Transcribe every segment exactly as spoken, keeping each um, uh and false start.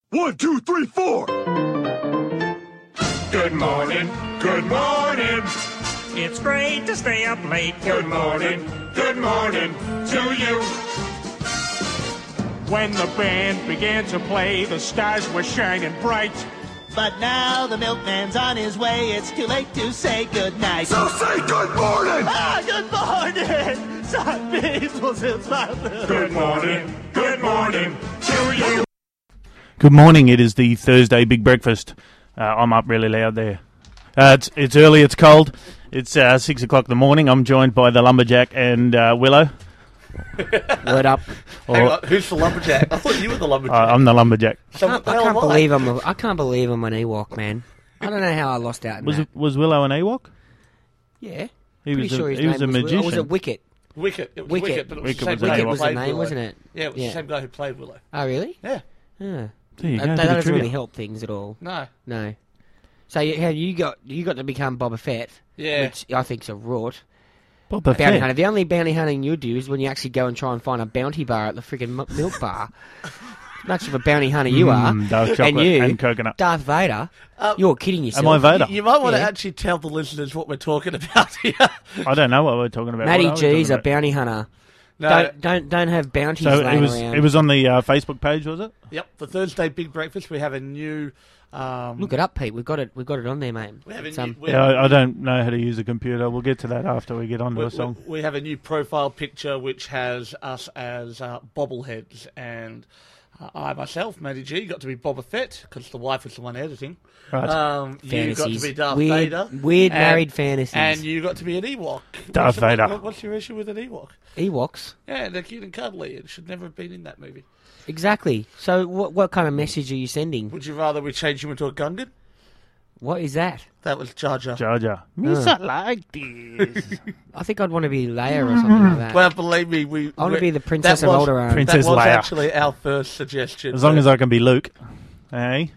One, two, three, four. Good morning, good morning. It's great to stay up late. Good morning, good morning to you. When the band began to play, the stars were shining bright. But now the milkman's on his way. It's too late to say goodnight. So say good morning. Ah, good morning. Sunbeams will still smile. Good morning, good morning to you. Good morning. It is the Thursday Big Breakfast. Uh, I'm up really loud there. Uh, it's it's early. It's cold. It's uh, six o'clock in the morning. I'm joined by the lumberjack and uh, Willow. Word up. Hang on, who's the lumberjack? I thought you were the lumberjack. Uh, I'm the lumberjack. I can't, I can't believe I'm. A, I can't believe I'm an Ewok, man. I don't know how I lost out. In Was that. it, was Willow an Ewok? Yeah. He Pretty was. sure a, his he was name a was, magician. Or was it Wicket? Wicket. It was Wicket. Wicket, but it was Wicket the same was guy an who Ewok. was the played name, Willow. wasn't it? Yeah, it was Yeah. the same guy who played Willow. Oh, really? Yeah. Yeah. There you That, go, that bit of doesn't trivia. really help things at all. No. No. So you, how you got you got to become Boba Fett, Yeah. which I think's a rort. Boba Bounty Fett. hunter. The only bounty hunting you do is when you actually go and try and find a bounty bar at the friggin' m- milk bar. Much of a bounty hunter you are, Mm, dark chocolate and you, and coconut. Darth Vader. Uh, You're kidding yourself. Am I Vader? You, you might want Yeah. to actually tell the listeners what we're talking about here. I don't know what we're talking about. Matty What are we G's a talking about? bounty hunter. No. Don't don't don't have bounties So laying it was. around. It was on the uh, Facebook page, was it? Yep, for Thursday Big Breakfast, we have a new. Um, Look it up, Pete. We've got it. We've got it on there, mate. we have a It's, new. um, we, Yeah, I, I don't know how to use a computer. We'll get to that after we get on to we, a song. we- we have a new profile picture which has us as uh, bobbleheads, and uh, I myself, Matty G, got to be Boba Fett because the wife was the one editing. Right. Um, you got to Fantasies. be Darth Weird- Vader. weird and- married fantasies. And you got to be an Ewok. Darth What's- Vader. What, what's your issue with an Ewok? Ewoks. Yeah, they're cute and cuddly. It should never have been in that movie. Exactly. So, what what kind of message are you sending? Would you rather we change you into a Gungan? What is that? That was Jar Jar. Jar Jar. Uh. like this. I think I'd want to be Leia or something like that. Well, believe me, we. I want to we- be the Princess that of was- Alderaan. Princess That was Leia. actually our first suggestion. As long as I can be Luke. Hey?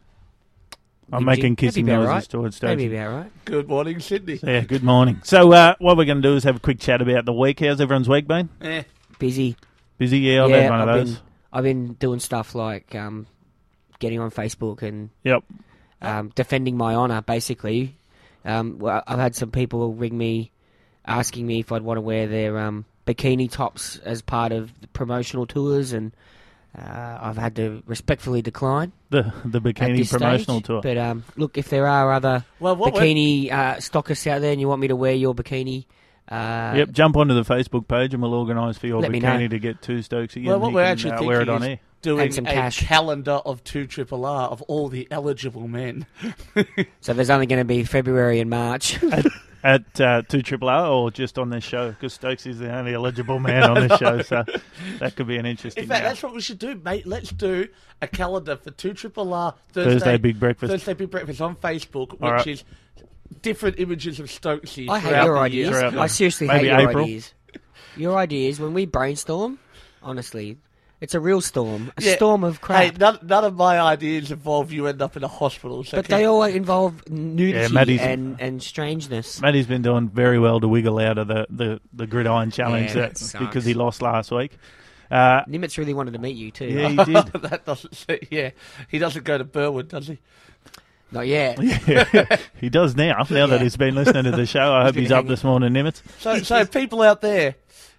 I'm Would making you? kissing That'd be noises alright. towards That'd Stokesy. be about right. Good morning, Sydney. Yeah, good morning. So, uh, what we're going to do is have a quick chat about the week. How's everyone's week been? Eh. Busy. Busy? Yeah, I've yeah, had one of I've those. been I've been doing stuff like um, getting on Facebook and Yep. um, defending my honour, basically. Um, well, I've had some people ring me asking me if I'd want to wear their um, bikini tops as part of the promotional tours, and uh, I've had to respectfully decline The the at bikini this promotional stage. tour. But um, look, if there are other Well, what we're- bikini uh, stockists out there and you want me to wear your bikini, uh, Yep, jump onto the Facebook page and we'll organise for your Let me know. bikini to get to Stokesy Well, and what he we're can actually uh, thinking wear it on is air. doing And some a cash. calendar of two Triple R of all the eligible men. so there's only going to be February and March. At uh, two Triple R or just on this show, because Stokes is the only eligible man on this show, so that could be an interesting. In fact, uh, that's what we should do, mate. Let's do a calendar for two Triple R Thursday, Thursday Big Breakfast. Thursday Big Breakfast on Facebook, which All right. is different images of Stokesy. I hate throughout your the ideas. year. Throughout the- I seriously maybe hate your April. ideas. Your ideas, when we brainstorm, honestly, it's a real storm. A Yeah. storm of crap. Hey, none, none of my ideas involve you end up in a hospital. So but can- they all involve nudity Maddie's- and, and strangeness. Matty's been doing very well to wiggle out of the, the, the gridiron challenge Yeah, that, that sucks. because he lost last week. Uh, Nimitz really wanted to meet you too. yeah, he did. that doesn't. Say, yeah, he doesn't go to Burwood, does he? Not yet. Yeah, he does now. Now that Yeah. he's been listening to the show, I hope been he's up hanging- this morning, Nimitz. So, so people out there,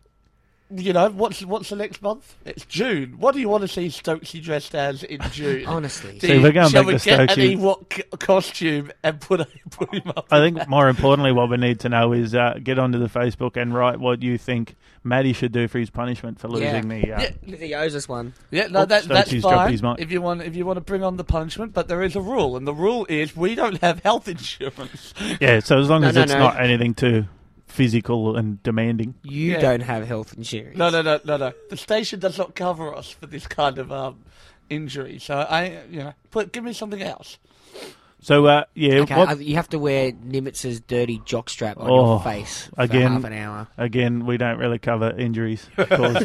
you know, what's what's the next month? It's June. What do you want to see Stokesy dressed as in June? Honestly. Do See, you- we're going shall back we to get Stokesy. an Ewok c- costume and put, a, put him up? I think more importantly, what we need to know is uh, get onto the Facebook and write what you think Matty should do for his punishment for losing the. Uh, Yeah. He owes us one. Yeah, no, Oh, that, that's Stokely's dropped fine. his mic. If you want, if you want to bring on the punishment, but there is a rule, and the rule is we don't have health insurance. Yeah, so as long No, as no, it's no. not anything too physical and demanding. You Yeah. don't have health insurance. No, no, no, no, no. The station does not cover us for this kind of um, injury. So I, you know, put give me something else. So, uh, yeah, Okay, what, uh, you have to wear Nimitz's dirty jockstrap on Oh, your face for again. half an hour. again, we don't really cover injuries caused,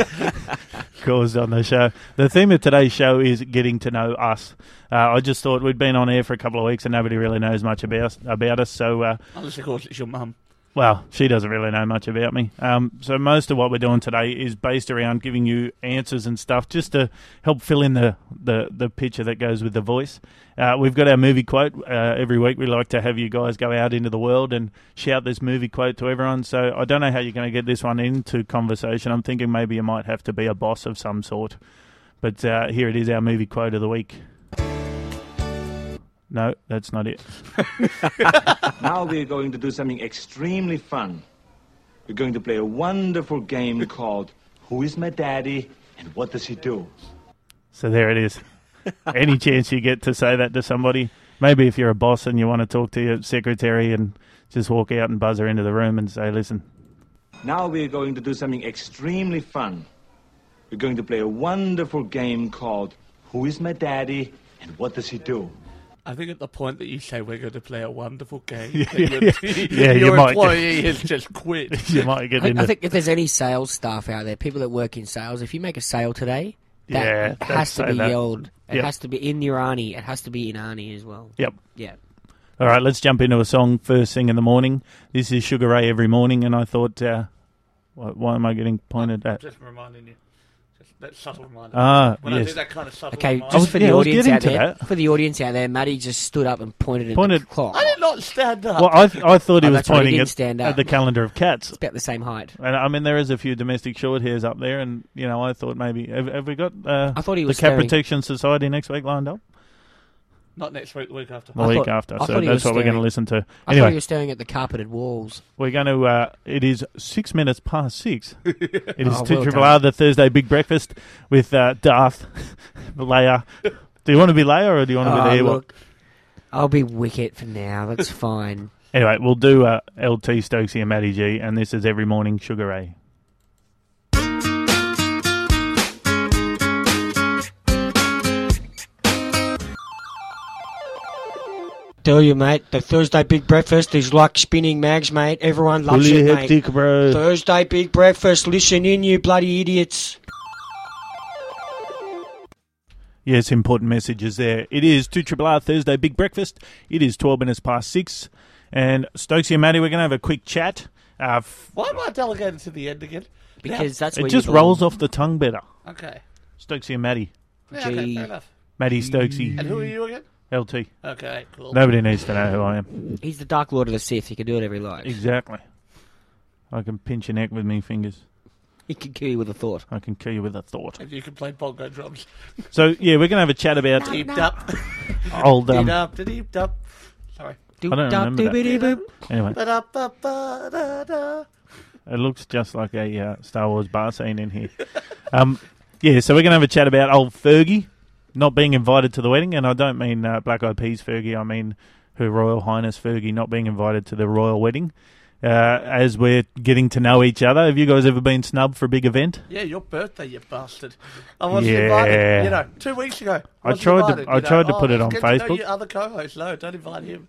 caused on the show. The theme of today's show is getting to know us. Uh, I just thought we'd been on air for a couple of weeks and nobody really knows much about about us. So, uh, Unless, of course, it's your mum. Well, she doesn't really know much about me. Um, so most of what we're doing today is based around giving you answers and stuff just to help fill in the, the, the picture that goes with the voice. Uh, we've got our movie quote. Uh, every week we like to have you guys go out into the world and shout this movie quote to everyone. So I don't know how you're going to get this one into conversation. I'm thinking maybe you might have to be a boss of some sort. But uh, here it is, our movie quote of the week. No, that's not it. Now we're going to do something extremely fun. We're going to play a wonderful game called Who is My Daddy and What Does He Do? So there it is. Any chance you get to say that to somebody? Maybe if you're a boss and you want to talk to your secretary and just walk out and buzz her into the room and say, listen. Now we're going to do something extremely fun. We're going to play a wonderful game called Who is My Daddy and What Does He Do? I think at the point that you say we're going to play a wonderful game, Yeah, that your, yeah. Yeah, you your might employee has just quit. You might get I, into I think if there's any sales staff out there, people that work in sales, if you make a sale today, that Yeah, has to say be that. yelled. It Yep. has to be in your Arnie. It has to be in Arnie as well. Yep. Yeah. All right, let's jump into a song first thing in the morning. This is Sugar Ray Every Morning, and I thought, uh, why, why am I getting pointed at? Just reminding you. Just that subtle reminder. Ah, when I yes. do that kind of subtle Okay, reminder. just for yeah, the I was audience getting out to there, that. for the audience out there, Matty just stood up and pointed at Pointed- the clock. I did not stand up. Well, I th- I thought he Oh, was that's right, he pointing didn't at, stand at up. the calendar of cats. It's about the same height. And I mean, there is a few domestic short hairs up there, and you know, I thought maybe have, have we got uh, I thought he the was Cat staring- Protection Society next week lined up? Not next week, the week after. The I week thought- after, I so thought he that's was what we're going to staring- listen to. I thought Anyway, he was staring at the carpeted walls. we're going to. Uh, it is six minutes past six. It is Oh, two well Triple done. R, the Thursday Big Breakfast with uh, Darth, Leia. Do you want to be Leia or do you want to Oh, be the Ewok? look, I'll be Wicket for now. That's fine. Anyway, we'll do uh, L T, Stokesy and Matty G, and this is Every Morning Sugar Ray. Tell you, mate, the Thursday Big Breakfast is like spinning mags, mate. Everyone loves Fully it, mate. hectic, bro. Thursday Big Breakfast, listen in, you bloody idiots. Yes, important messages there. It is two Triple R Thursday Big Breakfast. It is twelve minutes past six. And Stokesy and Matty, we're going to have a quick chat. Uh, f- Why am I delegated to the end again? Because that's it where just you rolls belong. off the tongue better. Okay. Stokesy and Matty. Yeah, okay, Gee. fair enough. Matty Stokesy, And who are you again? L T. Okay, cool. Nobody needs to know who I am. He's the Dark Lord of the Sith. He can do whatever he likes. Exactly. I can pinch your neck with me fingers. He can kill you with a thought. I can kill you with a thought. And you can play bongo drums. So, yeah, we're going to have a chat about Deeped up. old... Deeped Um, up, deeped up. Sorry. I don't remember that. Doop-doop-doop-doop. Anyway, Ba-da-ba-ba-da-da. it looks just like a uh, Star Wars bar scene in here. Um, yeah, so we're going to have a chat about old Fergie not being invited to the wedding, and I don't mean uh, Black Eyed Peas Fergie, I mean Her Royal Highness Fergie not being invited to the royal wedding. Uh, as we're getting to know each other, have you guys ever been snubbed for a big event? Yeah, your birthday, you bastard. I wasn't Yeah. invited. You know, two weeks ago. I wasn't tried to- invited, I you know. tried to Oh, put it let's on get to know Facebook. your other co-host. No, don't invite him.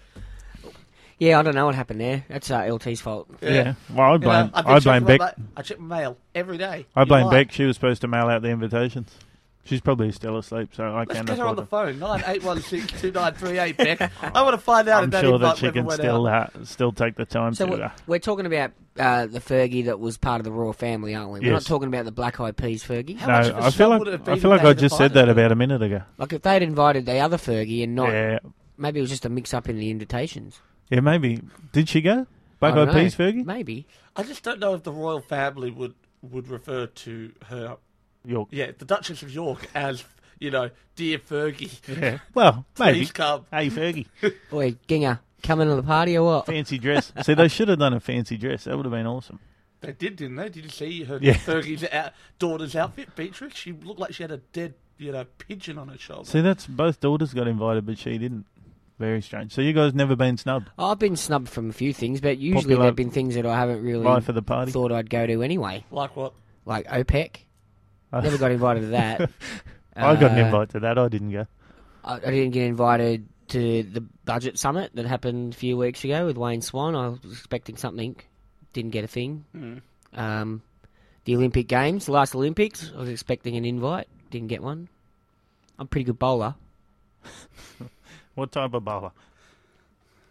Yeah, I don't know what happened there. That's uh, L T's fault. Yeah. Well, I You know, blame, I've been I blame checking Beck. my ma- I check my mail every day. I You blame lie. Beck. She was supposed to mail out the invitations. She's probably still asleep, so I Let's can't get her on afford the it. phone. nine eight one six two nine three eight, Beck. I want to find out I'm if that sure that invite she ever can went still out. uh, still take the time So to... we're, Uh, we're talking about uh, the Fergie that was part of the royal family, aren't we? We're not Yes. talking about the Black Eyed Peas Fergie. How no, much of a I feel snub like would it have I been feel if like they I had just said invited that her? about a minute ago. Like if they'd invited the other Fergie and not... Yeah, Maybe it was just a mix-up in the invitations. yeah, maybe. Did she go? Black I Eyed don't know. Peas Fergie? Maybe. I just don't know if the royal family would, would refer to her, York. yeah, the Duchess of York as, you know, dear Fergie. Yeah. Well, maybe. Please come. Hey, Fergie, Boy, Ginger, coming to the party or what? fancy dress. See, they should have done a fancy dress. That would have been awesome. They did, didn't they? Did you see her Yeah. Fergie's out, daughter's outfit, Beatrix? She looked like she had a dead, you know, pigeon on her shoulder. See, that's both daughters got invited, but she didn't. Very strange. So you guys never been snubbed? I've been snubbed from a few things, but usually Popular they've been things that I haven't really Life of the party? thought I'd go to anyway. Like what? Like OPEC. Never got invited to that. I got an Uh, invite to that. I didn't go. I, I didn't get invited to the budget summit that happened a few weeks ago with Wayne Swan. I was expecting something. Didn't get a thing. Mm. Um, the Olympic Games, the last Olympics, I was expecting an invite. Didn't get one. I'm a pretty good bowler. What type of bowler?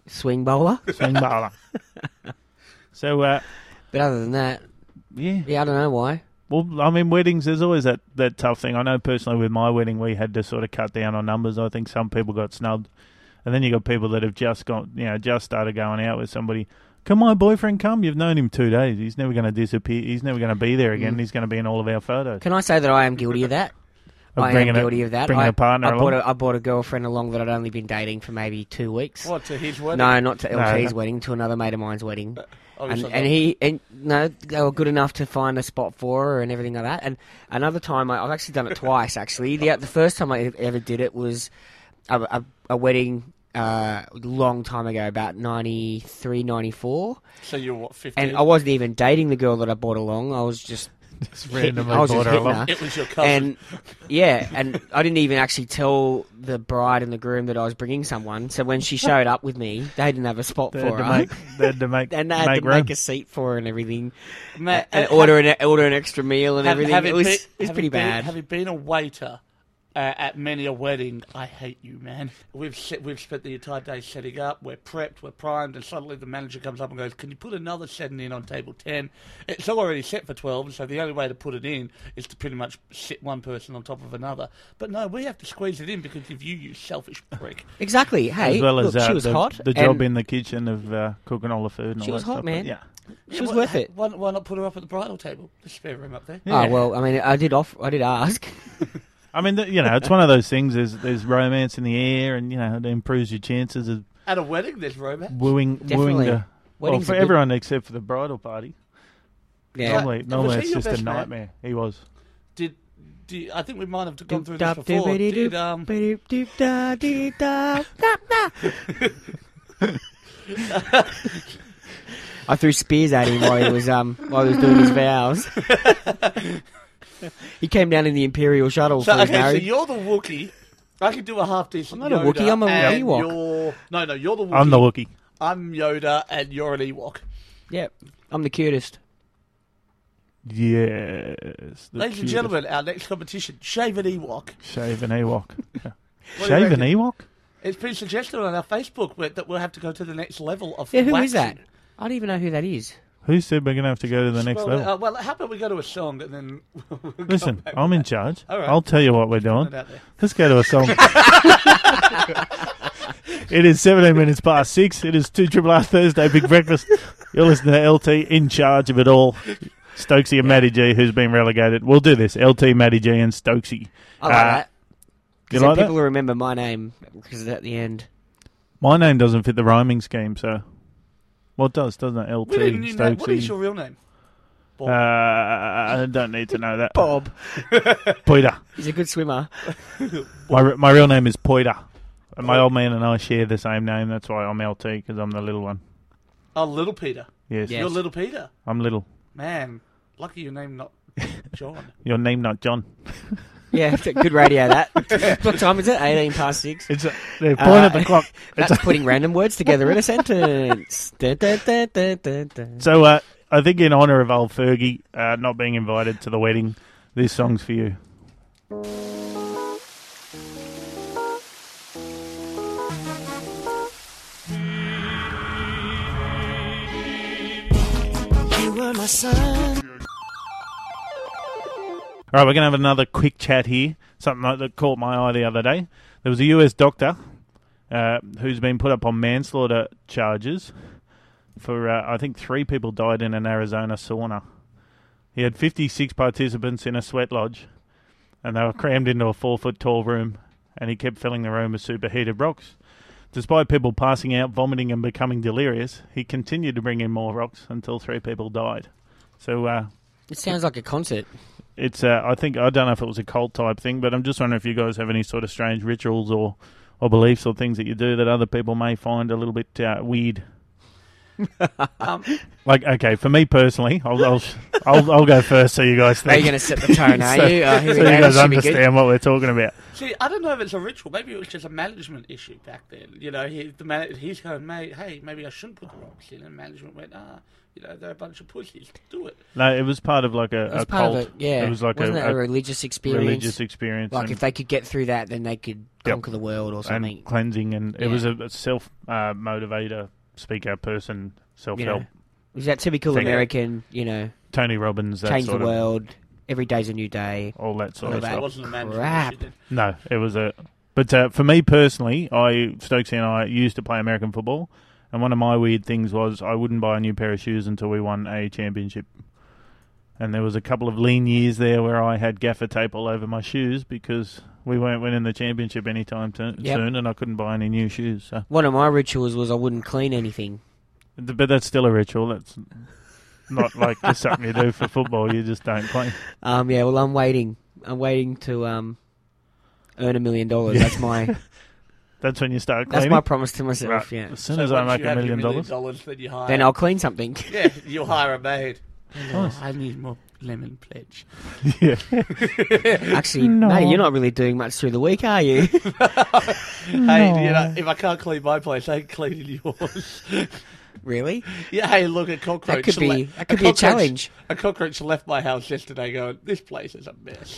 swing bowler. Swing bowler. So, uh, But other than that, yeah. yeah, I don't know why. Well, I mean, weddings, there's always that, that tough thing. I know personally with my wedding, we had to sort of cut down on numbers. I think some people got snubbed. And then you got people that have just got, you know, just started going out with somebody. Can my boyfriend come? You've known him two days. He's never going to disappear. He's never going to be there again. Mm. He's going to be in all of our photos. Can I say that I am guilty of that? Of I am guilty a, of that. Bringing I, a partner I along? brought a, I brought a girlfriend along that I'd only been dating for maybe two weeks. What, to his wedding? No, not to L T's No. wedding, to another mate of mine's wedding. Uh, and and he, and no, they were good enough to find a spot for her and everything like that. And another time, I, I've actually done it twice, actually. The, the first time I ever did it was a, a, a wedding uh, a long time ago, about ninety-three, ninety-four. So you're what, fifteen? And I wasn't even dating the girl that I brought along. I was just... Just randomly I was brought just her hitting along. her. It was your cousin. And yeah, and I didn't even actually tell the bride and the groom that I was bringing someone. So when she showed up with me, they didn't have a spot They for had to her. make, they had to make, and they had make to room. make a seat for her and everything, Ma- and have- order an order an extra meal and have- everything. have It was been- it was have pretty you been- bad. Have you been a waiter uh, at many a wedding? I hate you, man. We've set, we've spent the entire day setting up. We're prepped. We're primed, and suddenly the manager comes up and goes, "Can you put another setting in on table ten?" It's already set for twelve, so the only way to put it in is to pretty much sit one person on top of another. But no, we have to squeeze it in because of you, you selfish prick. Exactly. Hey, as well look, as uh, she was the, hot. the job and in the kitchen of uh, cooking all the food and She all was that hot, stuff. man. But yeah. She was why, worth it. Why, why not put her up at the bridal table? The spare room up there. Oh well, I mean, I did off. I did ask. I mean, the, you know, it's one of those things. There's there's romance in the air, and you know, it improves your chances of At a wedding, there's romance. wooing, wooing Definitely. the. Well, Weddings for are good. everyone except for the bridal party. Yeah. Normally, Was normally he it's your just a best man? nightmare. He was. Did, did I think we might have gone through this before? Did, um, I threw spears at him while he was um while he was doing his vows. He came down in the Imperial shuttle so, for his okay, so marriage. you're the Wookiee. I could do a half decent. I'm not a Wookiee, I'm a and Ewok. You're, no, no, you're the Wookiee. I'm the Wookiee. I'm Yoda, and you're an Ewok. Yep, I'm the cutest. Yes. the Ladies and cutest. gentlemen, our next competition: shave an Ewok. Shave an Ewok. Yeah. What do you Shave an reckon? Ewok? It's been suggested on our Facebook where- that we'll have to go to the next level of. Yeah, who waxing. is that? I don't even know who that is. Who said we're going to have to go to the next well, level? Uh, well, how about we go to a song and then. We'll go Listen, back I'm with in that. charge. All right. I'll tell you what we're Put doing. it out there. Let's go to a song. It is seventeen minutes past six. It is two Triple R Thursday Big Breakfast. You're listening to L T in charge of it all. Stokesy and Matty G, who's been relegated. We'll do this. L T, Matty G, and Stokesy. I like Uh, that. You Because like people that? will remember my name because it's at the end. My name doesn't fit the rhyming scheme, so. Well, it does, doesn't it? L We T, didn't even know. What is Stokesy. your real name? Uh, I don't need to know that. Bob. Poiter. He's a good swimmer. My re- my real name is Poiter. And my old man and I share the same name. That's why I'm L T, because I'm the little one. Oh, Little Peter. Yes, Yeah. You're Little Peter. I'm little. Man, lucky your name not John. Your name not John. Yeah, it's a good radio, that. What time is it? eighteen past six. It's a, they're Uh, point at the clock. It's That's putting random words together in a sentence. Dun, dun, dun, dun, dun, dun. So uh, I think in honour of old Fergie uh, not being invited to the wedding, this song's for you. You were my son. All right, we're going to have another quick chat here. Something like that caught my eye the other day. There was a U S doctor uh, who's been put up on manslaughter charges for, uh, I think, three people died in an Arizona sauna. He had fifty-six participants in a sweat lodge, and they were crammed into a four-foot-tall room, and he kept filling the room with superheated rocks. Despite people passing out, vomiting, and becoming delirious, he continued to bring in more rocks until three people died. So, uh, It sounds like a concert. It's, uh, I think, I don't know if it was a cult type thing, but I'm just wondering if you guys have any sort of strange rituals or, or beliefs or things that you do that other people may find a little bit uh, weird. Um, Like, okay, for me personally, I'll I'll I'll, I'll go first so you guys think. Are you going to set the tone, are so, you? Uh, here so we you go. guys This should be good. understand what we're talking about. see, I don't know if it's a ritual. Maybe it was just a management issue back then. You know, he, the man, he's going, mate, hey, maybe I shouldn't put the rocks in. And management went, ah, you know, they're a bunch of pussies. Do it. No, it was part of like a, It was a part cult. of it, yeah. It was like Wasn't a, it a a religious experience? religious experience. Like, and- if they could get through that, then they could conquer the world or something. And cleansing, and Yeah. it was a, a self uh, motivator, speaker person, self You help. know, it was that typical Thing. American, you know, Tony Robbins, that change the sort of, world. Every day's a new day. all that sort all of that stuff. It wasn't a management crap. issue, did- No, it was a. But uh, for me personally, I Stokesy and I used to play American football, and one of my weird things was I wouldn't buy a new pair of shoes until we won a championship. And there was a couple of lean years there where I had gaffer tape all over my shoes because we weren't winning the championship anytime to- Yep. soon, and I couldn't buy any new shoes. So. One of my rituals was I wouldn't clean anything. But that's still a ritual. That's not like just something you do for football. You just don't clean. Um, yeah, well, I'm waiting. I'm waiting to um, earn a million dollars. That's my That's when you start that's cleaning. my promise to myself. Right. Yeah. As soon So as I once make you a have your million million dollars, dollars, then you hire. Then I'll clean something. Yeah, you hire a maid. Nice. I need more lemon pledge. yeah. Actually, No. no, you're not really doing much through the week, are you? Hey, you know, if I can't clean my place, I can clean in yours. Really? Yeah, hey, look, a cockroach. That could be le- that could be a cockroach- challenge. A cockroach left my house yesterday going, this place is a mess.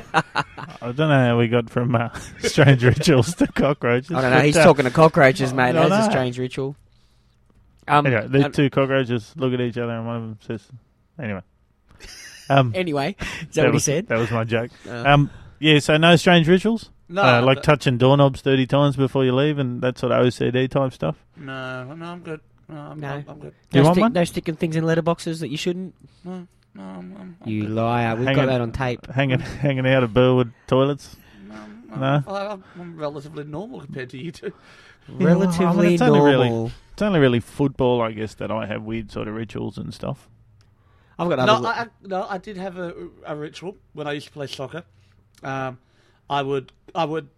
I don't know how we got from uh, strange rituals to cockroaches. I don't know. He's but, uh, talking to cockroaches, mate. I That's know. a strange ritual. Um, Anyway, the um, two cockroaches look at each other, and one of them says, "Anyway." Um, anyway, is that, what he was, said? That was my joke. Uh, Um, yeah. So no strange rituals. No, uh, like no, touching doorknobs thirty times before you leave, and that sort of O C D type stuff. no, no, I'm good. No, I'm, No. I'm, I'm good. Do you no, want stick, one? no sticking things in letterboxes that you shouldn't. No, no, I'm, I'm, I'm You good. liar. We've Hanging- got that on tape. Hanging, hanging out of Burwood toilets. No, No? I'm, I'm, I'm relatively normal compared to you two. well, I mean, Relatively it's only really- normal. It's only really football, I guess, that I have weird sort of rituals and stuff. I've got No, other. I, I, no, I did have a, a ritual when I used to play soccer. Um, I would, I would,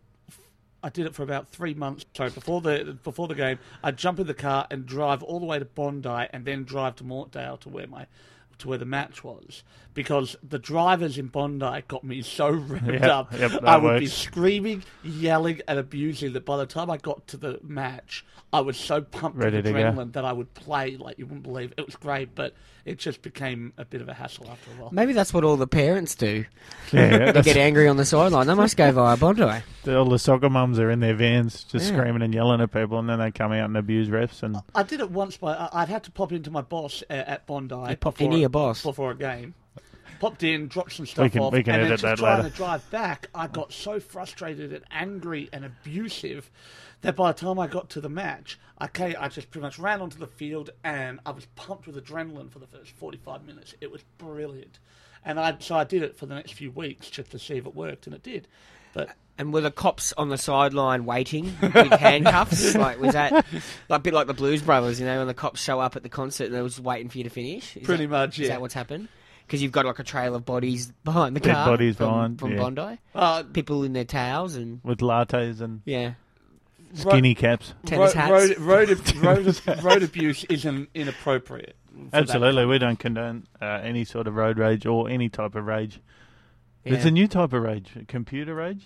I did it for about three months. Sorry, before the before the game, I'd jump in the car and drive all the way to Bondi, and then drive to Mortdale to where my to where the match was, because the drivers in Bondi got me so revved Yep, up. yep, that I would be works. screaming, yelling, and abusing that by the time I got to the match, I was so pumped Ready with to go. adrenaline that I would play like you wouldn't believe. It was great, but it just became a bit of a hassle after a while. Maybe that's what all the parents do. Yeah, They that's, get angry on the sideline. They must go via Bondi. all the soccer mums are in their vans just Yeah. screaming and yelling at people, and then they come out and abuse refs. And I did it once, but I- I'd had to pop into my boss uh, at Bondi popped before, into your boss? before a game. Popped in, dropped some stuff can- off, we can and then edit just that trying later. to drive back, I got so frustrated and angry and abusive that by the time I got to the match, I came, I just pretty much ran onto the field and I was pumped with adrenaline for the first forty-five minutes. It was brilliant. And I so I did it for the next few weeks just to see if it worked, and it did. But And were the cops on the sideline waiting with handcuffs? Like was that like, a bit like the Blues Brothers? You know, when the cops show up at the concert and they was waiting for you to finish. Is pretty that, much, Is yeah. that what's happened? Because you've got like a trail of bodies behind the Dead car. bodies from, behind, from yeah. Bondi. uh, People in their towels and with lattes and yeah. skinny caps. Tennis hats. Road, road, road, road, road abuse isn't inappropriate. for that. Absolutely, we don't condone uh, any sort of road rage or any type of rage. There's Yeah. a new type of rage, computer rage,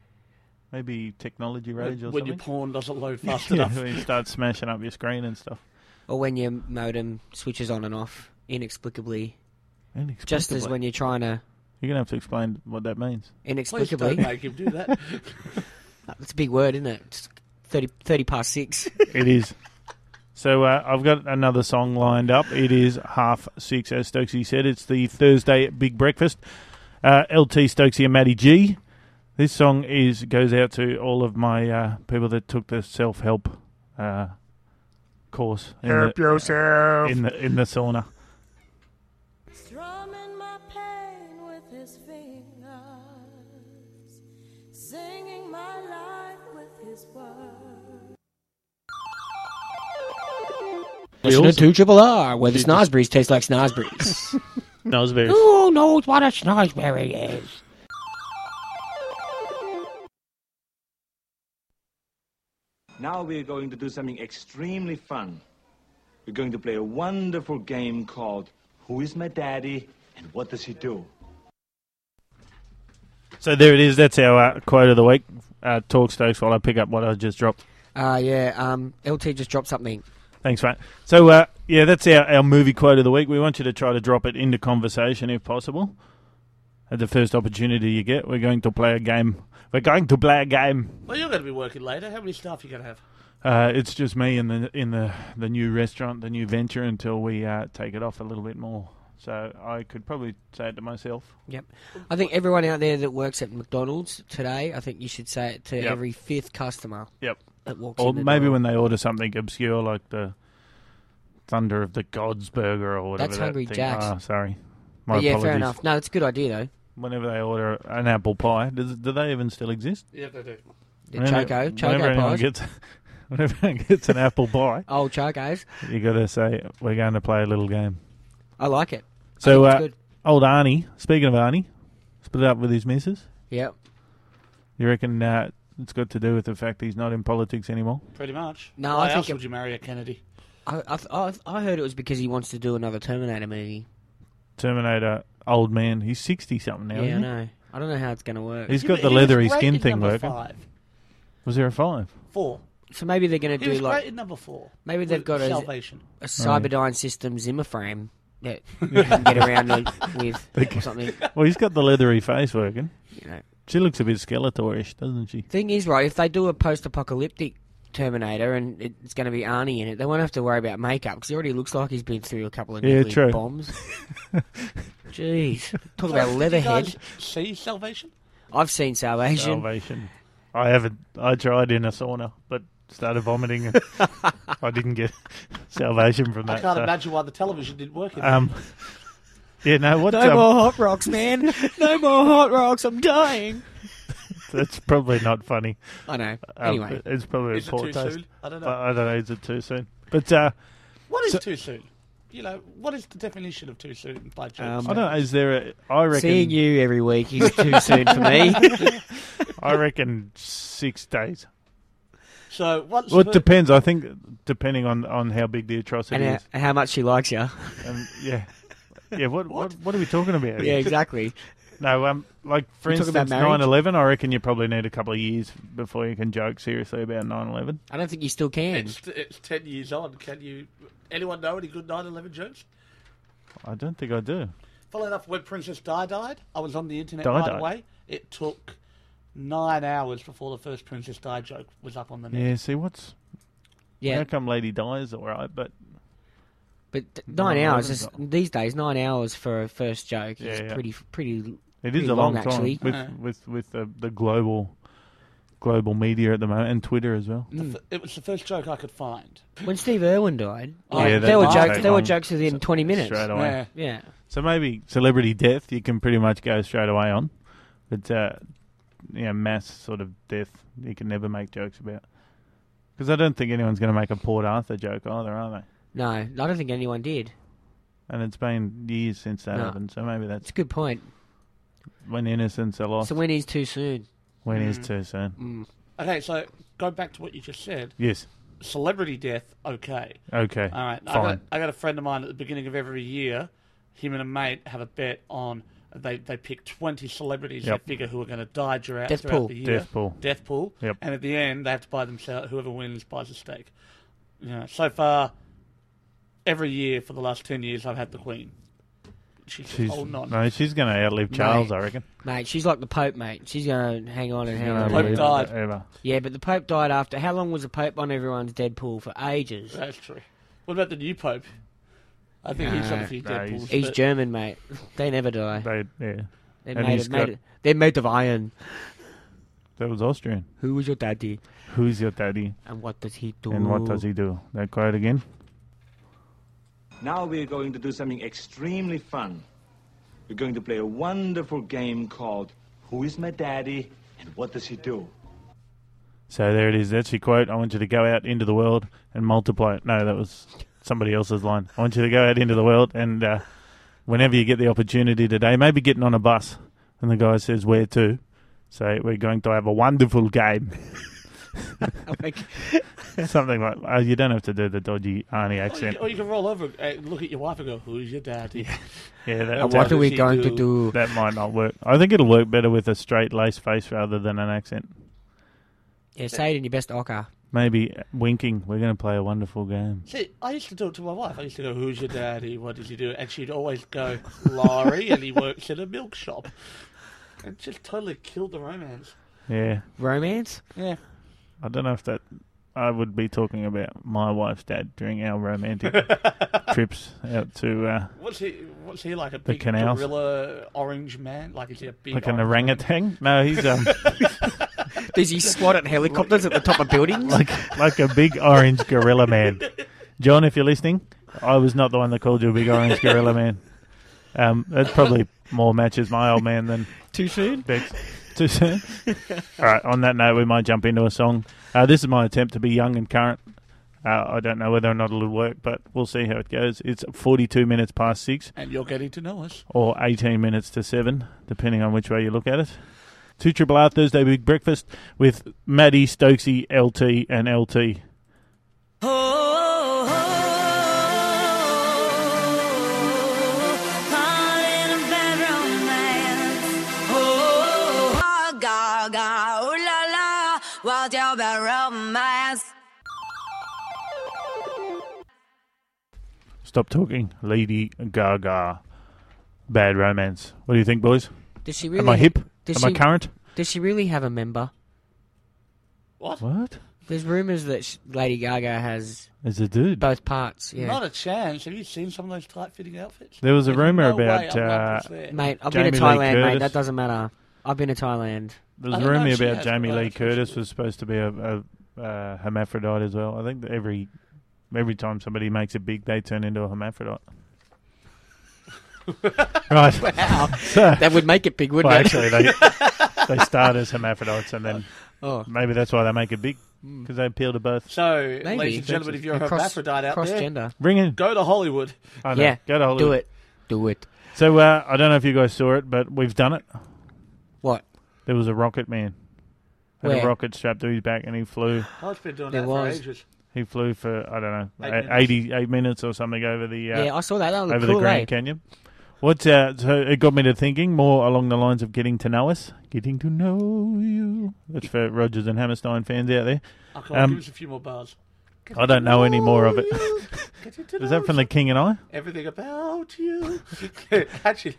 maybe technology When, rage or when your something. porn doesn't load fast Yeah, enough. when you start smashing up your screen and stuff. Or when your modem switches on and off inexplicably, Inexplicably. just as when you're trying to You're going to have to explain what that means. Please don't inexplicably. make him do that. That's a big word, isn't it? It's thirty, thirty past six. It is. So uh, I've got another song lined up. It is half six, as Stokesy said. It's the Thursday Big Breakfast. Uh, L T, Stokesy and Matty G. This song is goes out to all of my uh, people that took the self-help uh, course. In Help the, yourself. In the, in the sauna. Strumming my pain with his fingers, singing my life with his words. Listening to Triple R, where the snozberries taste like snozberries. Nosberries. Who knows what a snozberry is? Now we're going to do something extremely fun. We're going to play a wonderful game called Who is My Daddy and What Does He Do? So there it is. That's our uh, quote of the week. Uh, talk, Stokes, while I pick up what I just dropped. Uh, yeah, um, L T just dropped something. Thanks, mate. So, uh, yeah, that's our, our movie quote of the week. We want you to try to drop it into conversation if possible. at the first opportunity you get, we're going to play a game. We're going to play a game. Well, you're going to be working later. How many staff are you going to have? Uh, it's just me in the in the, the new restaurant, the new venture, until we uh, take it off a little bit more. So I could probably say it to myself. Yep. I think everyone out there that works at McDonald's today, I think you should say it to Yep. every fifth customer Yep. that walks Or in the maybe door. when they order something obscure like the Thunder of the Gods burger or whatever. That's that Hungry thing- Jack's. Ah, sorry. My But yeah, apologies. fair enough. No, it's a good idea, though. Whenever they order an apple pie, does, do they even still exist? Yeah, they do. The Whenever- Choco, whenever Choco anyone pies. gets, whenever anyone gets an apple pie, Old Chocos. you got to say, we're going to play a little game. I like it. So, I think uh, it's good. old Arnie, speaking of Arnie, split up with his missus. Yep. You reckon uh, it's got to do with the fact he's not in politics anymore? Pretty much. No, Why I think else it- would you marry a Kennedy? I, I, I, I heard it was because he wants to do another Terminator movie. Terminator, old man. He's sixty-something now, yeah, I isn't he? know. I don't know how it's going to work. He's He got was- the he was leathery great skin in thing number working. Five. Was there a five? Four. So maybe they're going to He do was like great in number four. maybe they've With got a, Salvation. a Cyberdyne system Zimmer frame that you can get around on- with or something. Well, he's got the leathery face working. You know. She looks a bit Skeletor-ish, doesn't she? Thing is, right, if they do a post-apocalyptic Terminator and it's going to be Arnie in it, they won't have to worry about makeup because he already looks like he's been through a couple of Yeah, nuclear true. bombs. Jeez. Talk So, about did you Leatherhead. guys see Salvation? I've seen Salvation. Salvation. I haven't. I tried in a sauna, but started vomiting. And I didn't get salvation from that. I can't so, imagine why the television didn't work. In Um, yeah, no, what's No um, more hot rocks, man. No more hot rocks. I'm dying. That's probably not funny. I know. Um, Anyway. it's probably Is a it poor too taste. soon? I don't know. But I don't know. Is it too soon? But uh, What is so- too soon? You know, what is the definition of too soon by James? Um, I don't know. Is there? A, I reckon. Seeing you every week is too soon for me. I reckon six days. So what's Well, it the- depends. I think depending on, on how big the atrocity and is. how, how much she likes you. And yeah, yeah. What, what what are we talking about? Yeah, here? exactly. No, um, like for We're talking about instance, marriage? nine eleven. I reckon you probably need a couple of years before you can joke seriously about nine eleven. I don't think you still can. It's, it's ten years on. Can you? Anyone know any good nine eleven jokes? I don't think I do. Funnily enough, when Princess Di died, I was on the internet Di right died? away. It took nine hours before the first Princess Di joke was up on the net. Yeah. See, what's Yeah, how come Lady Di is all right, but but th- nine Nine hours eleven's is, not- these days. Nine hours for a first joke is Yeah, yeah. pretty, pretty. it Pretty is a long, long, time actually. with Yeah. with with the, the global global media at the moment and Twitter as well. The f- It was the first joke I could find. When Steve Irwin died, Oh, like, yeah, there were that jokes. take There were long. jokes within twenty minutes. Straight away. Yeah. Yeah, So maybe celebrity death you can pretty much go straight away on, but uh, you know, mass sort of death you can never make jokes about. Because I don't think anyone's going to make a Port Arthur joke either, are they? no, I don't think anyone did. And it's been years since that No. happened, so maybe It's that's a good point. when innocents are lost. So when is too soon? when is too soon. Mm. Okay, so go back to what you just said. Yes. Celebrity death, okay. Okay. All right. I Fine. got, I got a friend of mine at the beginning of every year. Him and a mate have a bet on. They they pick twenty celebrities Yep. they figure who are going to die throughout, Death throughout pool. the year. Death pool. Death pool. Yep. And at the end, they have to buy themselves. Whoever wins buys a steak. You know, so far, every year for the last ten years, I've had the Queen. She's, She's holding on. no, she's going to outlive Charles, Mate. I reckon. Mate, she's like the Pope, mate. She's going to hang on and hang Gonna on. Pope live died. forever. Yeah, but the Pope died after. How long was the Pope on everyone's Deadpool? For ages. That's true. What about the new Pope? I think he's on a few No, dead he's- pools. He's but- German, mate. They never die. They, yeah, They're and made, he's of, made got- of, they're made of iron. that was Austrian. Who was your daddy? Who's your daddy? And what does he do? And what does he do? That quote again? Now we're going to do something extremely fun. We're going to play a wonderful game called Who is My Daddy and What Does He Do? So there it is. That's your quote. I want you to go out into the world and multiply it. No, that was somebody else's line. I want you to go out into the world and uh, whenever you get the opportunity today, maybe getting on a bus and the guy says, where to? Say, we're going to have a wonderful game. Something like uh, you don't have to do the dodgy Arnie Or you, accent. or you can roll over and look at your wife and go, "Who's your daddy?" Yeah, that, And that, what are we does he going to do? do? that might not work. I think it'll work better with a straight lace face rather than an accent. Yeah, say it in your best ochre. Maybe winking. We're going to play a wonderful game. See, I used to do it to my wife. I used to go, "Who's your daddy? What does he do?" And she'd always go, "Laurie, and he works at a milk shop." It just totally killed the romance. Yeah. Romance? Yeah. I don't know if that... I would be talking about my wife's dad during our romantic trips out to... Uh, What's he? What's he like? A the big canals. gorilla orange man? Like is he a big like an orange orangutan? No, he's... um. Does he squat at helicopters at the top of buildings? like like a big orange gorilla man. John, if you're listening, I was not the one that called you a big orange gorilla man. Um, that probably more matches my old man than... Too soon? Bex. Too soon? All right, on that note, we might jump into a song. Uh, this is my attempt to be young and current. Uh, I don't know whether or not it'll work, but we'll see how it goes. It's forty-two minutes past six. And you're getting to know us. Or eighteen minutes to seven, depending on which way you look at it. Two Triple R Thursday Big Breakfast with Maddie, Stokesy, L T and L T. Stop talking, Lady Gaga. Bad Romance. What do you think, boys? Does she really? Am I hip? Does Am she, I current? Does she really have a member? What? What? There's rumours that sh- Lady Gaga has Is a dude. both parts. Yeah, Not a chance. Have you seen some of those tight-fitting outfits? There was a There's rumour no way about... I'm not Uh, just there. mate. I've Jamie been to Lee Thailand, mate. Curtis. That doesn't matter. I've been to Thailand. there was I a don't know rumour if she about has, Jamie but Lee that's what she Curtis is. was supposed to be a, a uh, hermaphrodite as well. I think that every every time somebody makes it big, they turn into a hermaphrodite. Right. Wow, So, that would make it big, wouldn't well, it? actually, they they start as hermaphrodites and then Oh, maybe that's why they make it big, because they appeal to both. So, maybe. ladies and gentlemen, if you're a And cross, hermaphrodite out cross there, gender. Bring in. go to Hollywood. I know, Yeah, go to Hollywood. do it. Do it. So uh, I don't know if you guys saw it, but we've done it. What? There was a rocket man. Had Where? a rocket strapped to his back, and he flew. I've been doing There that was. for ages. He flew for I don't know, Eight a- minutes. eighty-eight minutes or something over the uh, Yeah, I saw that. That over looked the cool, Grand eh? Canyon. What? Uh, so it got me to thinking more along the lines of getting to know us, getting to know you. That's for Rogers and Hammerstein fans out there. Oh, come on, Um, give us a few more bars. Get I don't to know any more of it. you. Getting to Is know that from The you. King and I? Everything about you? Actually,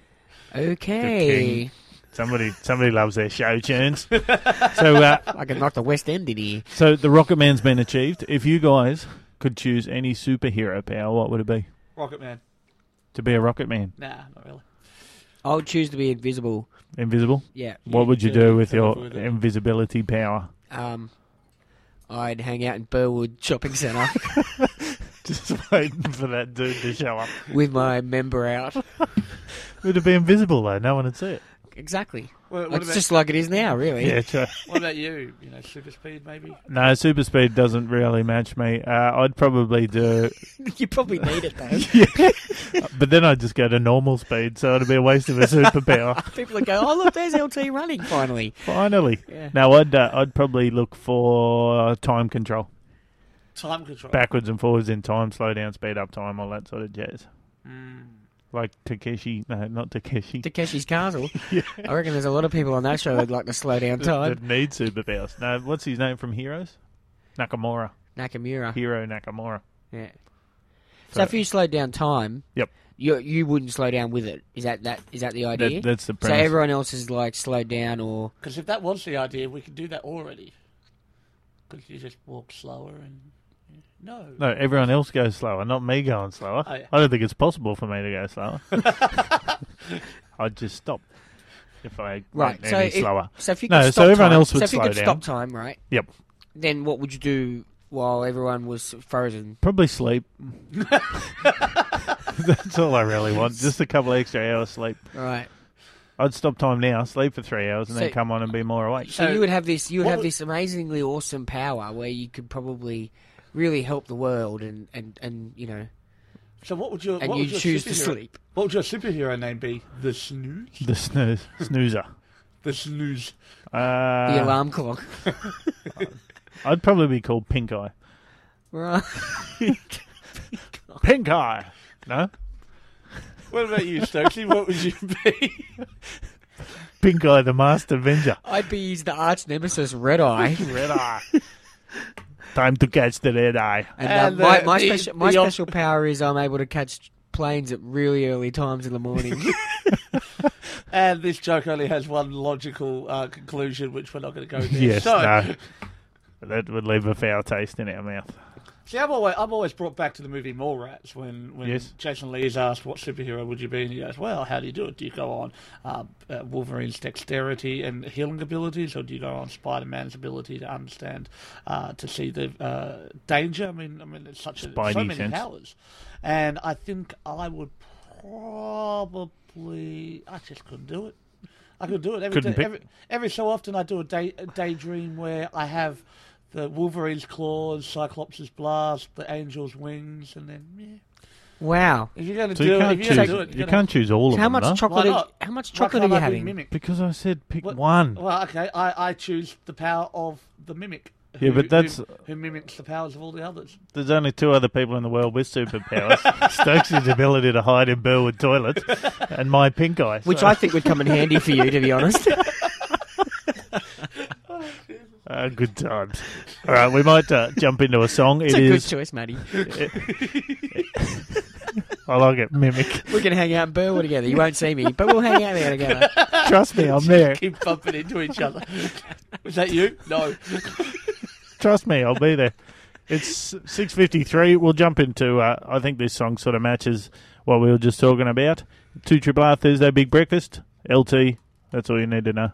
Okay. Somebody, somebody loves their show tunes. so, uh, I can knock the West End in here. so the Rocket Man's been achieved. If you guys could choose any superhero power, what would it be? Rocket Man. To be a Rocket Man, Nah, not really. I would choose to be invisible. invisible. Yeah. What would you to- do with to your live with it. invisibility power? Um, I'd hang out in Burwood Shopping Centre Just waiting for that dude to show up. with my member out. Would it be invisible though? No one would see it. Exactly. What, what, It's about, just like it is now, really. Yeah, true. what about you? You know, super speed maybe? No, super speed doesn't really match me. Uh, I'd probably do, You probably need it, though. but then I'd just go to normal speed, so it'd be a waste of a superpower. People would go, oh, look, there's L T running, finally. Finally. Yeah. No, I'd uh, I'd probably look for time control, Time control. backwards and forwards in time, slow down, speed up time, all that sort of jazz. Mm. Like Takeshi, no, not Takeshi. Takeshi's Castle. Yeah. I reckon there's a lot of people on that show that'd like to slow down time. That need superpowers. No, what's his name from Heroes? Nakamura. Nakamura. Hero Nakamura. Yeah. So if you slowed down time, Yep. you you wouldn't slow down with it. Is that that is that the idea? That, that's the so premise. everyone else is like slowed down, or Because if that was the idea, we could do that already. Because you just walk slower and... No. No, everyone else goes slower, not me going slower. Oh, yeah. I don't think it's possible for me to go slower. I'd just stop if I right. went So any if, slower. so if you No, could so stop everyone time, else would so if you slow could down. stop time, right? Yep. Then what would you do while everyone was frozen? Probably sleep. That's all I really want. Just a couple extra hours sleep. Right. I'd stop time now, sleep for three hours, and then So- come on and be more awake. So So you would have this. You would what have would- this amazingly awesome power where you could probably really help the world, and and, and you know, So what would your... and what you would your choose to superhero- sleep. What would your superhero name be? The Snooze? The snooze, snoozer. The Snooze. Uh, The alarm clock. I'd probably be called Pink Eye. Right. Pink Eye. No, What about you, Stokesy? What would you be? Pink Eye, the Master Avenger. I'd be his the arch nemesis, Red Eye. Red Eye. Time to catch the red eye. And, And uh, my the- my, the- special, my the op- special power is I'm able to catch planes at really early times in the morning. And this joke only has one logical uh, conclusion, which we're not going to go there. Yes, so, no. That would leave a foul taste in our mouth. See, I'm always, I'm always brought back to the movie Mallrats when, when Yes. Jason Lee is asked, what superhero would you be? And he goes, well, how do you do it? Do you go on uh, uh, Wolverine's dexterity and healing abilities, or do you go on Spider-Man's ability to understand, uh, to see the uh, danger? I mean, I mean, it's such a, so Spidey many sense. powers. And I think I would probably... I just couldn't do it. I could do it. Every, Couldn't day, pick. every, every so often I do a, day, a daydream where I have... the Wolverine's claws, Cyclops' blast, the Angel's wings, and then yeah. Wow. If you're going to So do you it, can't if you're choose. going to do it, You you're can't choose all of How them. much though. chocolate? Why Are, not? how much Why chocolate are can't you I be having? Mimic? Because I said pick What- one. Well, okay, I, I choose the power of the mimic. Yeah, who- but that's- who, who mimics the powers of all the others. There's only two other people in the world with superpowers: Stokes' ability to hide in Burwood toilets, and my pink eye. Which so- I think would come in handy for you, to be honest. Uh, good times. All right, we might uh, jump into a song. It's It a good is. choice, Matty. I like it. Mimic. We can hang out in Burwood together. You won't see me, but we'll hang out there together. Trust me, I'm there. Keep bumping into each other. Was that you? No. Trust me, I'll be there. It's six fifty-three. We'll jump into. Uh, I think this song sort of matches what we were just talking about. Two Triple R Thursday Big Breakfast. L T. That's all you need to know.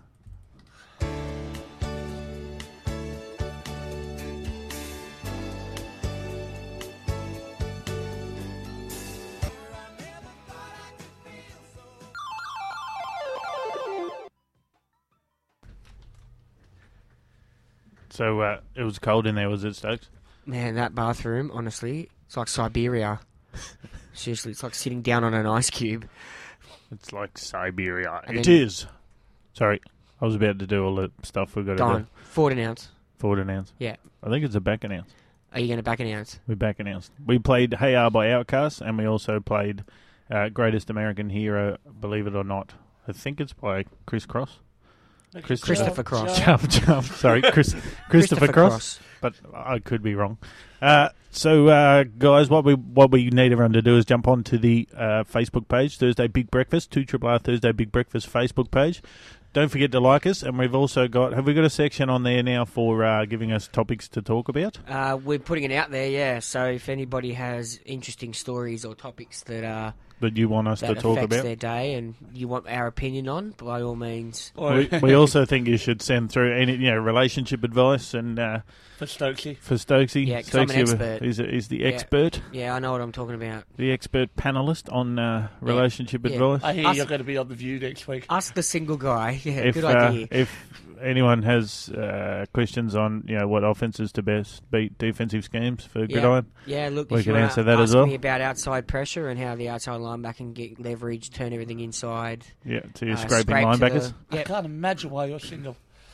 So uh, it was cold in there, was it, Stokes? Man, that bathroom, honestly, it's like Siberia. Seriously, it's like sitting down on an ice cube. It's like Siberia. And It then- is. Sorry, I was about to do all the stuff we've got to Don, do. forward announce. Forward announce. Yeah. I think it's a back announce. Are you going to back announce? We back announced. We played Hey Ya by Outkast, and we also played uh, Greatest American Hero, believe it or not. I think it's by Chris Cross. Chris, Christopher Cross. Jump, jump. Sorry, Chris, Christopher, Cross. But I could be wrong. Uh, so, uh, guys, what we what we need everyone to do is jump onto the uh, Facebook page, Thursday Big Breakfast, two Triple R Thursday Big Breakfast Facebook page. Don't forget to like us, and we've also got, have we got a section on there now for uh, giving us topics to talk about? Uh, we're putting it out there, yeah. So if anybody has interesting stories or topics that uh, That you want us that to talk affects about? their day and you want our opinion on, by all means. We, we also think you should send through any, you know, relationship advice and uh, For Stokesy. for Stokesy. Yeah, 'cause I'm an Stokesy expert. is is the Yeah. expert, Yeah, I know what I'm talking about. the expert panelist on uh, relationship Yeah. advice. I hear Us- you're going to be on The View next week. Ask the single guy. Yeah, if good uh, idea. if anyone has uh, questions on, you know, what offences to best beat defensive schemes for yeah. Gridiron, Yeah, look, we if can you answer wanna that as ask well. me about outside pressure and how the outside linebacker can get leverage, turn everything inside. yeah, to your uh, scraping scrape to linebackers. the- I yeah. can't imagine why you're single.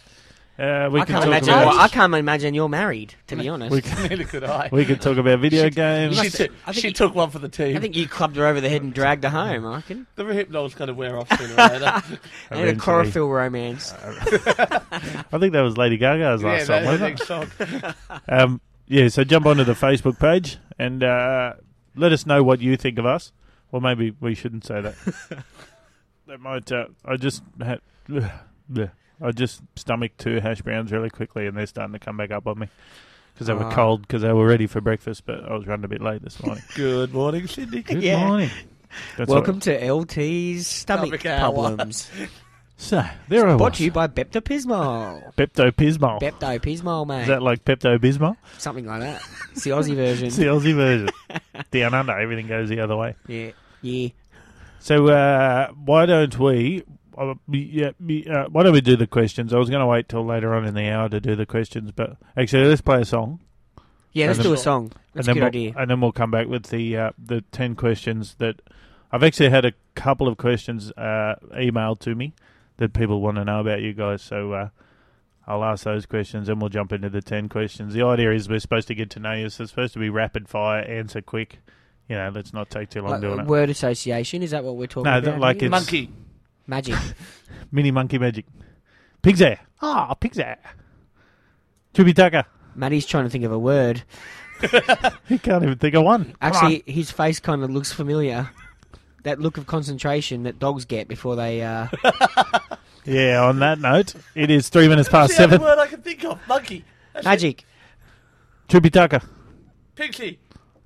Uh, we I can can't talk imagine. about Well, I can't imagine you're married. To be honest, we can, Neither could I. we could talk about video games. She, must- took- I think she you- took one for the team. I think you clubbed her over the head and dragged her home. I reckon. the hypnol's going to wear off sooner or later. And a Eventually. chlorophyll romance. I think that was Lady Gaga's yeah, last song, that's the wasn't it? next song. Um, yeah, so jump onto the Facebook page and uh, let us know what you think of us. Well, maybe we shouldn't say that. That might. Uh, I just had. I just stomached two hash browns really quickly, and they're starting to come back up on me because they were Ah. cold because they were ready for breakfast. But I was running a bit late this morning. Good morning, Sydney. Good Yeah. morning. That's Welcome all to L T's stomach Stomach hour. problems. right. So there I Brought was. to you by Pepto-Bismol. Pepto-Bismol. Pepto-Bismol, mate. Is that like Pepto-Bismol? Something like that. It's the Aussie version. It's the Aussie version. Down under, everything goes the other way. Yeah. Yeah. So uh, why don't we? Uh, yeah, uh, why don't we do the questions? I was going to wait till later on in the hour to do the questions, but actually, let's play a song, Yeah, let's And do then- a song. That's a and good then idea. we'll, and then we'll come back with the uh, the ten questions that I've actually had a couple of questions uh, emailed to me that people want to know about you guys. So uh, I'll ask those questions, and we'll jump into the ten questions. The idea is we're supposed to get to know you. So it's supposed to be rapid fire, answer quick. You know, let's not take too long Like, doing it. word association, is that what we're talking No, about? that- like here? it's- Monkey. Magic. Mini monkey magic. Pig's hair. Ah, pig's hair. Chubby Tucker. Matty's trying to think of a word. He can't even think of one. Come Actually, his face kind of looks familiar. That look of concentration that dogs get before they... Uh... Yeah, on that note, it is three minutes past That's the seven. only word I can think of. Monkey. That's it. Magic. Chippy Tucker. Pixie.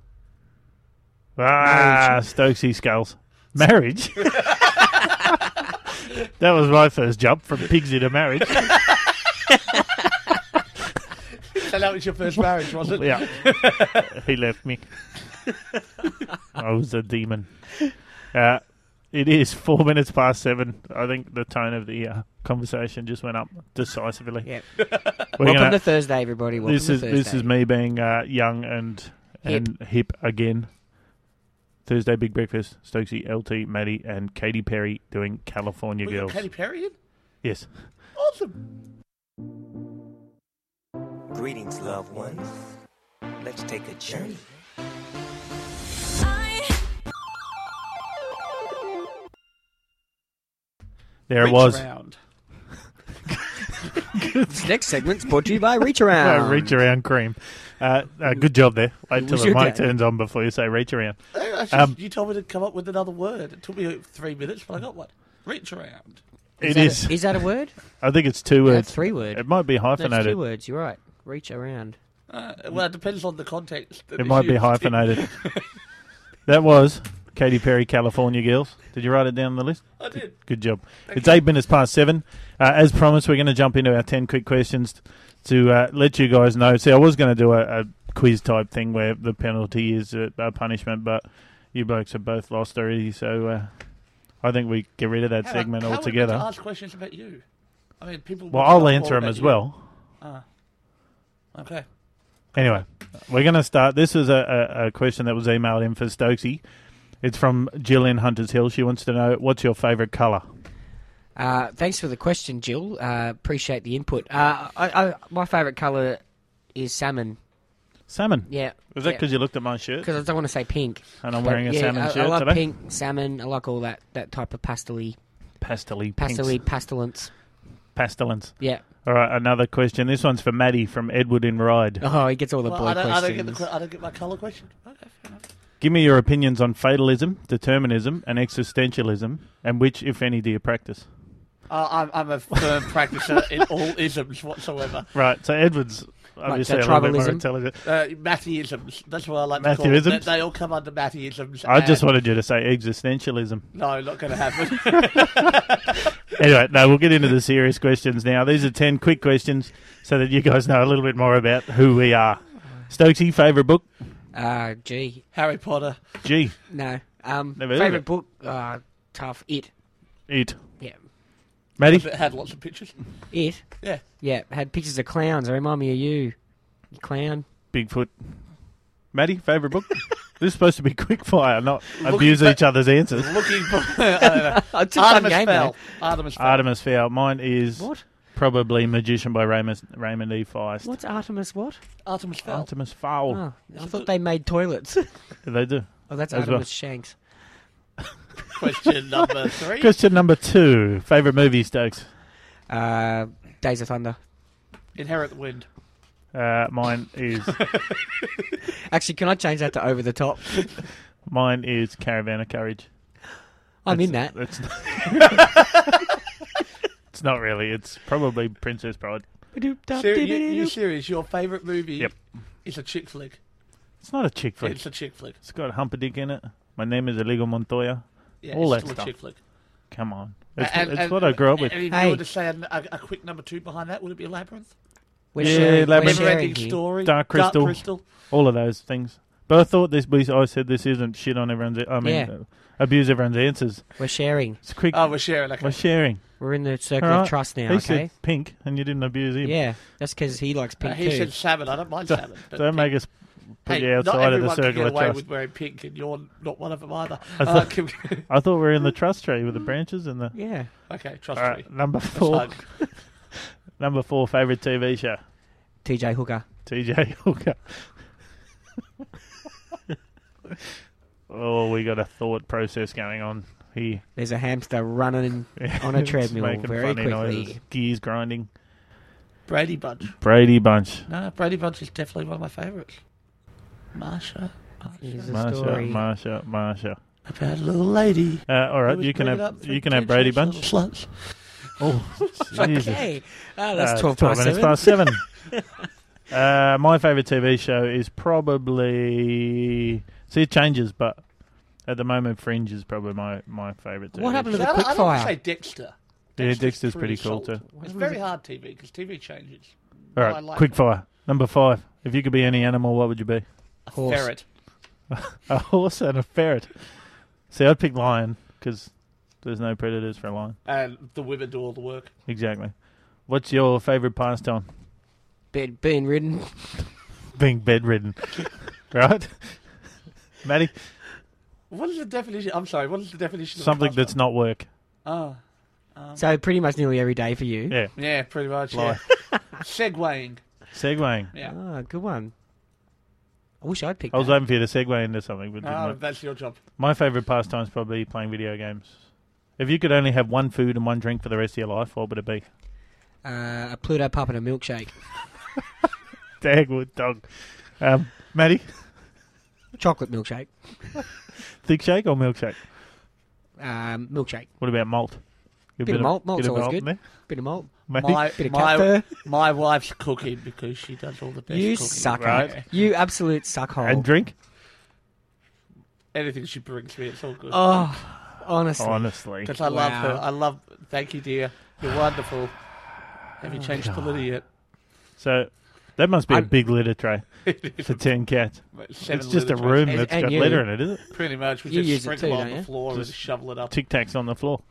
Ah, Stokesy Skulls. Marriage? That was my first jump from Pigsy to marriage. So that was your first marriage, wasn't it? Yeah. He left me. I was a demon. Uh, it is four minutes past seven. I think the tone of the uh, conversation just went up decisively. Yeah. We're Welcome gonna- to Thursday, everybody. Welcome this to is Thursday. this is me being uh, young and and hip. again. Thursday Big Breakfast. Stokesy, L T, Maddie, and Katy Perry doing California We got Girls. Katy Perry in? Yes. Awesome. Greetings, loved ones. Let's take a journey. There Reach it was. Around. This next segment's brought to you by Reach Around. Uh, reach around cream. Uh, uh, good job there. Wait till was the your mic day. turns on before you say reach around. Hey, that's Um, just- you told me to come up with another word. It took me three minutes, but I got one. Reach around. It that is. A, is that a word? I think it's two Yeah, words. three word. It might be That's hyphenated. two words. You're right. Reach around. Uh, well, it depends on the context. It might be hyphenated. That was Katy Perry, California Girls. Did you write it down on the list? I did. Good job. Thank it's you. eight minutes past seven. Uh, as promised, we're going to jump into our ten quick questions to uh, let you guys know. See, I was going to do a, a quiz type thing where the penalty is a, a punishment, but you blokes have both lost already, so uh, I think we get rid of that How- segment how would altogether. we ask questions about you? I mean, people. Well, want to I'll know answer more them about as you. well. Ah. Okay. Anyway, we're going to start. This is a, a, a question that was emailed in for Stokesy. It's from Jill in Hunters Hill. She wants to know, what's your favourite colour? Uh, thanks for the question, Jill. Uh, appreciate the input. Uh, I, I, my favourite colour is salmon. Salmon? Yeah. Was that because you looked at my shirt? Because I don't want to say pink. And I'm But wearing a yeah, salmon I, shirt I like today? pink, salmon. I like all that, that type of pastel-y. Pastel-y Pastel-y, pinks. pastelance. Pastelance. Yeah. All right, another question. This one's for Maddie from Edward in Ryde. Oh, he gets all the Well, boy I don't, I questions. don't get the. que- I don't get my colour question. Okay, fair enough. Give me your opinions on fatalism, determinism, and existentialism, and which, if any, do you practice? Uh, I'm, I'm a firm practicer in all isms whatsoever. Right, so Edward's obviously Like a the little bit more tribalism? intelligent. Uh, Mattheisms. That's what I like to call them. Matthewisms? They, they all come under Mattheisms. I just and- wanted you to say existentialism. No, not going to happen. Anyway, no, we'll get into the serious questions now. These are ten quick questions so that you guys know a little bit more about who we are. Stokesy, favourite book? Uh, gee. Harry Potter. G. No. Um, Never heard of favourite it. book? Uh, tough. It. It. Yeah. Maddie? It had lots of pictures. It? Yeah. Yeah, had pictures of clowns. They remind me of you. You clown. Bigfoot. Maddie, favourite book? This is supposed to be quick fire, not Looking abuse for- each other's answers. Looking for I don't know. It's a fun Artemis game, Fowl. though. Artemis Fowl. Artemis Fowl. Mine is What? probably Magician by Raymond, Raymond E. Feist. What's Artemis what? Artemis Fowl. Artemis Fowl. Oh, I thought they made toilets. They do. Oh, that's As Artemis well. Shanks. Question number three. Question number two. Favourite movie, Stokes? Uh, Days of Thunder. Inherit the Wind. Uh, mine is Actually, can I change that to Over the Top? mine is Caravan of Courage. I'm in That's- that. It's it's not really. It's probably Princess Bride. Ser- you, you serious? Your favourite movie Yep. is a chick flick. It's not a chick flick. It's a chick flick. It's got Humperdinck in it. My name is Iligo Montoya. Yeah, All it's that still stuff. a chick flick. Come on. It's, And- it's and- what I grew up with. And if Hey. you were to say a, a, a quick number two behind that, would it be Labyrinth? We're Yeah, sharing, we're Labyrinth. sharing Never-ending here. Story. Dark Crystal. Dark Crystal. All of those things. But I thought this. we- I said this isn't shit on everyone's. I mean, Yeah. uh, abuse everyone's answers. We're sharing. It's quick. Oh, we're sharing. Okay. We're sharing. We're in the circle All right. of trust now, He okay? said pink, and you didn't abuse him. Yeah, that's because he likes Uh, pink he too. said salmon. I don't mind salmon. but Don't pink- make us put Hey, you not outside of the everyone can circle get of away trust. with wearing pink, and you're not one of them either. I Uh, thought- can- I thought we were in the trust tree with the branches and the. Yeah. okay, trust All me. right, number Let's four. hug. Number four favorite T V show. T J Hooker. T J Hooker. Oh, we got a thought process going on here. There's a hamster running on a It's treadmill making very funny quickly. noises. Gears grinding. Brady Bunch. Brady Bunch. No, Brady Bunch is definitely one of my favourites. Marsha. Here's a Marsha, story. Marsha, Marsha. About a little lady. Uh, all who right, was you can bringing have up three you can have kids Brady as Bunch. little sluts. Oh, Jesus. Okay. Oh, that's Uh, twelve past minutes seven. past seven. uh, my favourite T V show is probably... See, it changes, but at the moment, Fringe is probably my, my favourite T V What happened to So the I don't- I don't quickfire? say Dexter. Yeah, Dexter's pretty cool solid. too. It's very hard T V because T V changes. All But right, I like quickfire. Number five. If you could be any animal, what would you be? A Horse. ferret. A horse and a ferret. See, I'd pick lion because there's no predators for a lion. And the women do all the work. Exactly. What's your favourite pastime? Bed, being ridden. Being bedridden. Right? Maddie? What is the definition? I'm sorry, what is the definition Something of a that's not work. Oh. Um, So pretty much nearly every day for you. Yeah. yeah, pretty much, yeah. Life. Segwaying. Segwaying. Yeah. Ah, good one. I wish I'd picked I was that. waiting for you to segue into something, but didn't Oh, work. that's your job. My favourite pastime is probably playing video games. If you could only have one food and one drink for the rest of your life, what would it be? Uh, a Pluto pup and a milkshake. Dagwood dog. Um, Maddie? Chocolate milkshake. Thick shake or milkshake? Um, milkshake. What about malt? Get a Bit of malt. Malt's get a always malt good. in there? Bit of malt. Maddie? My, Bit of my, cat my wife's cooking because she does all the best You cooking. sucker. Right. You absolute suckhole. And drink? Anything she brings me, it's all good. Oh, honestly. Honestly. Because I love Wow. her. I love... Thank you, dear. You're wonderful. Have Oh, you changed the litter yet? So, that must be a I'm- big litter tray for ten cats. Seven It's just a litter trays. room And- that's and got you. litter in it, is it? Pretty much. We You just use it sprinkle too, on don't the you? floor and Just shovel it up. Tic Tacs on the floor.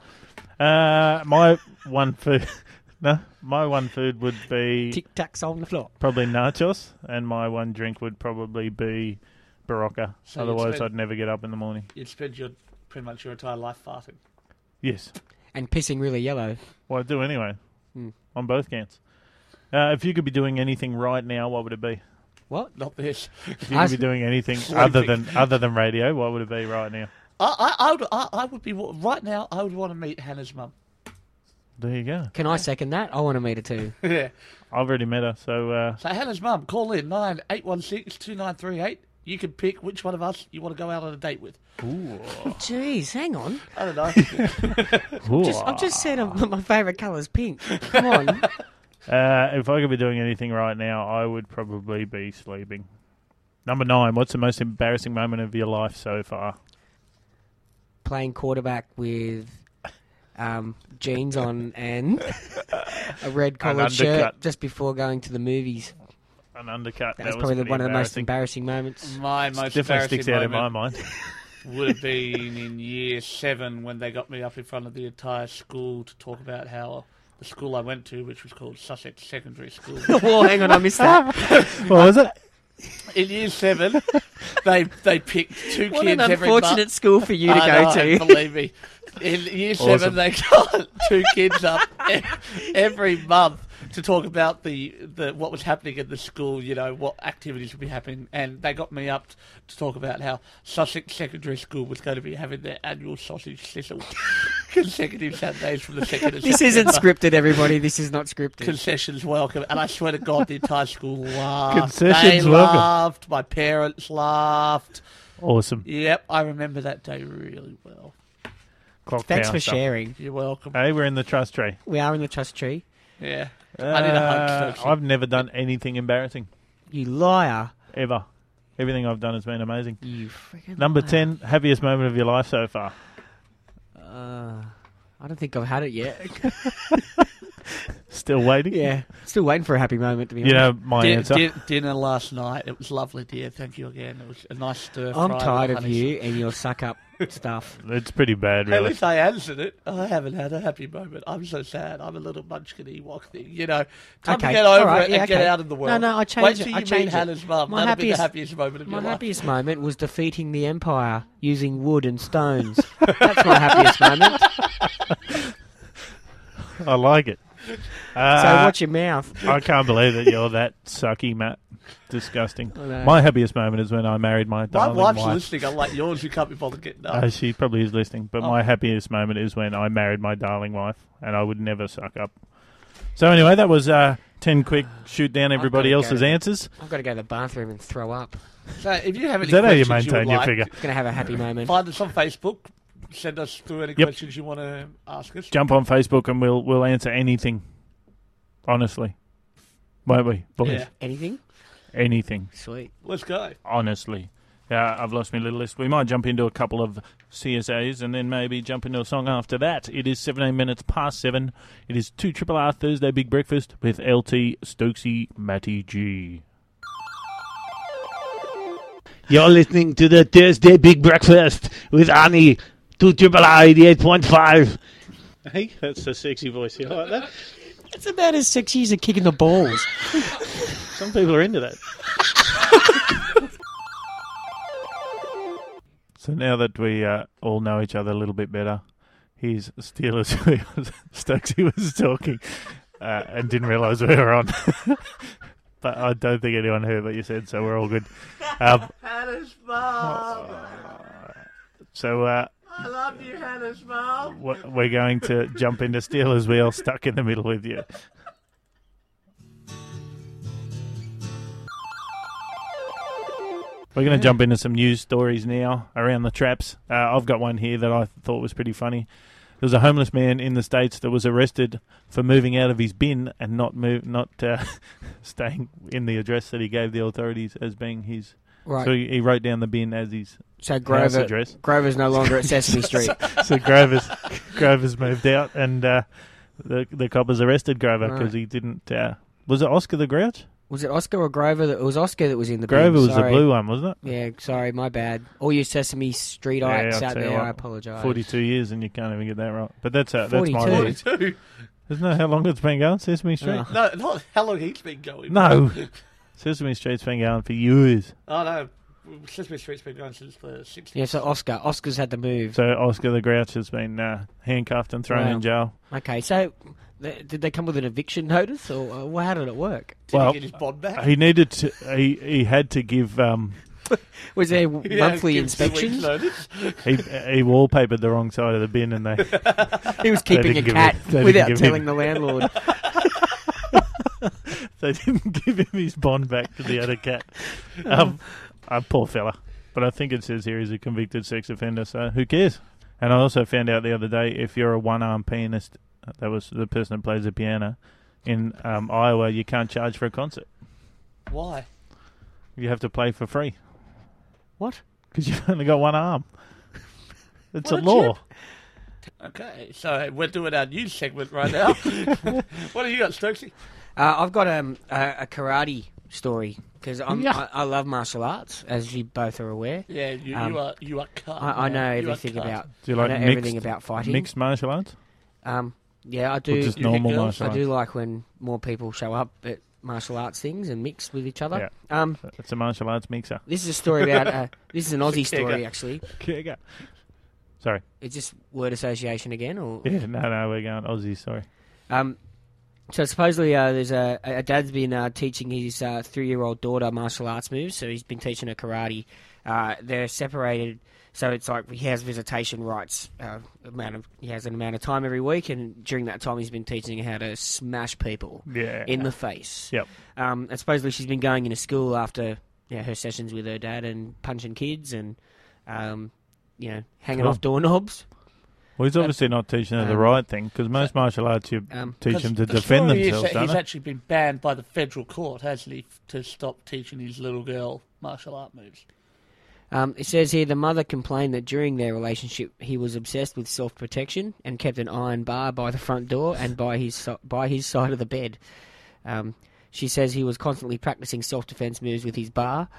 Uh, my one food... No, my one food would be Tic tacs on the floor. probably nachos, and my one drink would probably be Barocca. So you'd Otherwise, spend- I'd never get up in the morning. You'd spend your pretty much your entire life farting. Yes. And pissing really yellow. Well, I do anyway. Hmm. On both counts. Uh, if you could be doing anything right now, what would it be? What? Not this. If you I could be s- doing anything Sleeping. other than other than radio, what would it be right now? I, I, I, would, I, I would be... Right now, I would want to meet Hannah's mum. There you go. Can I second that? I want to meet her too. Yeah. I've already met her, so uh, So Hannah's mum, call in nine eight one six two nine three eight. You can pick which one of us you want to go out on a date with. Jeez, hang on. I don't know. Just, I've just said um, my favourite colour is pink. Come on. uh, if I could be doing anything right now, I would probably be sleeping. Number nine. What's the most embarrassing moment of your life so far? Playing quarterback with um, jeans on and a red collared shirt undercut. just before going to the movies. An undercut. That, That was was probably the, pretty one of the most embarrassing. embarrassing moments. My most Definitely embarrassing sticks out in my moment mind. would have been in year seven when they got me up in front of the entire school to talk about how the school I went to, which was called Sussex Secondary School. Oh, hang on, I missed that. What was it? In year seven, they they picked two What kids an every unfortunate month. school for you to I go know, to. Believe me. In year seven, Awesome. they got two kids up e- every month to talk about the, the what was happening in the school, you know, what activities would be happening. And they got me up t- to talk about how Sussex Secondary School was going to be having their annual sausage sizzle consecutive Saturdays from the second of This isn't September. scripted, everybody. This is not scripted. Concessions welcome, and I swear to God, the entire school laughed. Concessions they welcome. laughed. My parents laughed. Awesome. Yep, I remember that day really well. Clock Thanks tower for stuff. sharing. You're welcome. Hey, we're in the trust tree. We are in the trust tree. Yeah, I need a Uh, hug. Sophie. I've never done anything embarrassing You liar. ever. Everything I've done has been amazing. You freaking Number liar. ten, happiest moment of your life so far. Uh, I don't think I've had it yet. Still waiting. Yeah, still waiting for a happy moment to be You honest. know my Di- answer. di- dinner last night. It was lovely, dear. Thank you again. It was a nice stir fry. I'm with tired of honey you and your suck up stuff. It's pretty bad, sauce. At really. least I answered it. I haven't had a happy moment. I'm so sad. I'm a little munchkin Ewok thing. You know, time Okay, to get over all right, it yeah, and get okay. out in the world. No, no, I changed Wait it, till you I meet changed it. Hannah's mum. My That'll be the happiest- happiest moment of My your life. happiest moment was defeating the Empire using wood and stones. That's my happiest moment. I like it. So Uh, watch your mouth. I can't believe that you're that sucky, Matt. Disgusting. I know. My happiest moment is when I married my My darling wife's wife. listening. Unlike yours, you can't be bothered getting up. Uh, she probably is listening, but Oh. my happiest moment is when I married my darling wife, and I would never suck up. So anyway, that was uh, ten quick, shoot down everybody I've gotta else's go. answers. I've got to go to the bathroom and throw up. So if you have any Is that how you questions maintain would your like, figure? Going to have a happy moment. Find us on Facebook. Send us through any Yep. questions you want to ask us. Jump on Facebook and we'll we'll answer anything. Honestly. Won't we, boys? Yeah. Anything? Anything. Sweet. Let's go. Honestly. Yeah, I've lost my little list. We might jump into a couple of C S As and then maybe jump into a song after that. It is seventeen minutes past seven. It is two Triple R Thursday Big Breakfast with L T, Stokesy, Matty G. You're listening to the Thursday Big Breakfast with Annie, two Triple R eighty-eight point five. Hey, that's a sexy voice. You like that? It's about as sexy as a kick in the balls. Some people are into that. So now that we uh, all know each other a little bit better, here's Steelers. Stokesy was talking uh, and didn't realise we were on. But I don't think anyone heard what you said, so we're all good. Um, Hannah's mom. so uh, I love you, Hannah's mom. we're going to jump into Steelers Wheel, stuck in the middle with you. We're going to jump into some news stories now around the traps. Uh, I've got one here that I thought was pretty funny. There was a homeless man in the States that was arrested for moving out of his bin and not move, not uh, staying in the address that he gave the authorities as being his. Right. So he, he wrote down the bin as his So house Grover, address. Grover's no longer at Sesame Street. So Grover's, Grover's moved out, and uh, the the coppers arrested Grover because Right. he didn't. Uh, was it Oscar the Grouch? Was it Oscar or Grover? That, it was Oscar that was in the Grover bin. was the Sorry. blue one, wasn't it? Yeah, sorry, my bad. All you Sesame Streetites I'll out tell you there, what, I apologise. Forty-two years, and you can't even get that right. But that's uh, that's my forty-two. rule. Isn't that how long it's been going, Sesame Street? Oh. No, not how long he's been going. No. Sesame Street's been going for years. Oh, no. Sesame Street's been going since the sixties. Yeah, so Oscar. Oscar's had to move. So Oscar the Grouch has been uh, handcuffed and thrown Wow. in jail. Okay, so th- did they come with an eviction notice, or uh, well, how did it work? Did well, he get his bond back? He needed to. He he had to give. Um, Was there Yeah, monthly give two weeks inspections? notice. he he wallpapered the wrong side of the bin, and they. He was They keeping a didn't give cat him- they didn't without give telling him- the landlord. They didn't give him his bond back to the other cat. Um, uh, poor fella. But I think it says here he's a convicted sex offender, so who cares? And I also found out the other day, if you're a one-arm pianist, that was the person that plays the piano, in um, Iowa, you can't charge for a concert. Why? You have to play for free. What? Because you've only got one arm. It's What a a law. chip. Okay, so we're doing our news segment right now. What have you got, Stokesy? Uh, I've got um, a, a karate story because Yeah. I, I love martial arts, as you both are aware. Yeah, you, Um, you are you are cut. I, I know man. You are everything cut. about. Do you like I know mixed, everything about fighting. mixed martial arts? Um, yeah, I Or do. just You hit normal girls? martial I arts? do like when more people show up at martial arts things and mix with each other. Yeah. Um, It's a martial arts mixer. this is a story about. Uh, this is an Aussie It's a kegger. story, actually. Kegger. Sorry. It's just word association again, or Yeah, no, no, we're going Aussie, sorry. um. So supposedly, uh, there's a, a dad's been uh, teaching his uh, three-year-old daughter martial arts moves. So he's been teaching her karate. Uh, they're separated, so it's like he has visitation rights. Uh, amount of he has an amount of time every week, and during that time, he's been teaching her how to smash people Yeah. in the face. Yep. Um, and supposedly, she's been going into school after yeah, her sessions with her dad and punching kids and um, you know hanging Cool. off doorknobs. Well, he's obviously not teaching her the um, right thing, because most martial arts you um, teach them to the defend story is themselves, that don't he's they? actually been banned by the federal court, hasn't he, f- to stop teaching his little girl martial art moves. Um, it says here the mother complained that during their relationship he was obsessed with self-protection and kept an iron bar by the front door and by his si- by his side of the bed. Um, she says he was constantly practicing self-defense moves with his bar.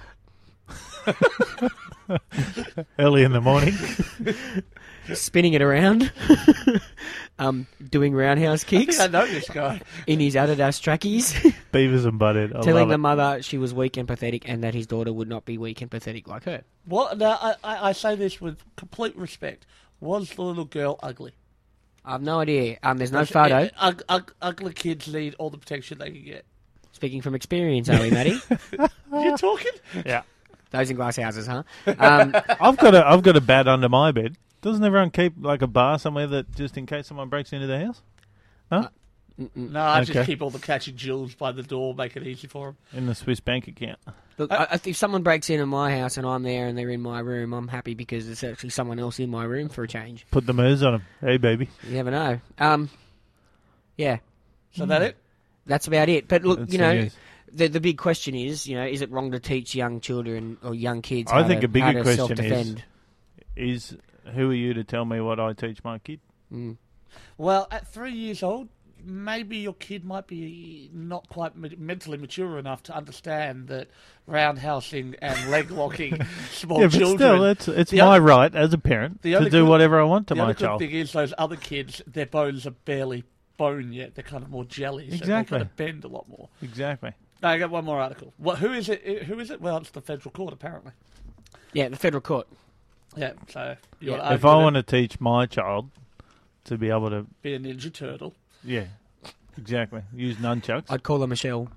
Early in the morning. Spinning it around, um, doing roundhouse I kicks think I know this guy. in his Adidas trackies, Beavers and butthead. I telling love the it. mother she was weak and pathetic and that his daughter would not be weak and pathetic like her. What? Now, I, I, I say this with complete respect. Was the little girl ugly? I have no idea. Um, there's no Because, photo. uh, ug- ug- ugly kids need all the protection they can get. Speaking from experience, are we, Matty? You talking? Yeah. Those in glass houses, huh? Um, I've got a I've got a bat under my bed. Doesn't everyone keep like a bar somewhere that just in case someone breaks into the house? No? No, I just Okay. keep all the catching jewels by the door, make it easy for them. In the Swiss bank account. Look, I, if someone breaks into my house and I'm there and they're in my room, I'm happy because it's actually someone else in my room for a change. Put the moves on them. Hey, baby. You never know. Um, yeah. So that it? That's about it. But look, That's you the know, news. the the big question is, you know, is it wrong to teach young children or young kids I how think to, a bigger how to question self-defend? is, is who are you to tell me what I teach my kid? Mm. Well, at three years old, maybe your kid might be not quite me- mentally mature enough to understand that roundhousing and leg locking small yeah, but children. still, it's, it's The my other- right as a parent the to other do good- whatever I want to the my other good child. thing is those other kids, their bones are barely bone yet. They're kind of more jelly, so they Exactly. kind of bend a lot more. Exactly. Now, I got one more article. What? Who is it? Who is it? Well, it's the federal court, apparently. Yeah, the federal court. Yeah. So you Yeah. wanna If argue I that- want to teach my child to be able to, be a Ninja Turtle. yeah, exactly, use nunchucks. I'd call them Michelle.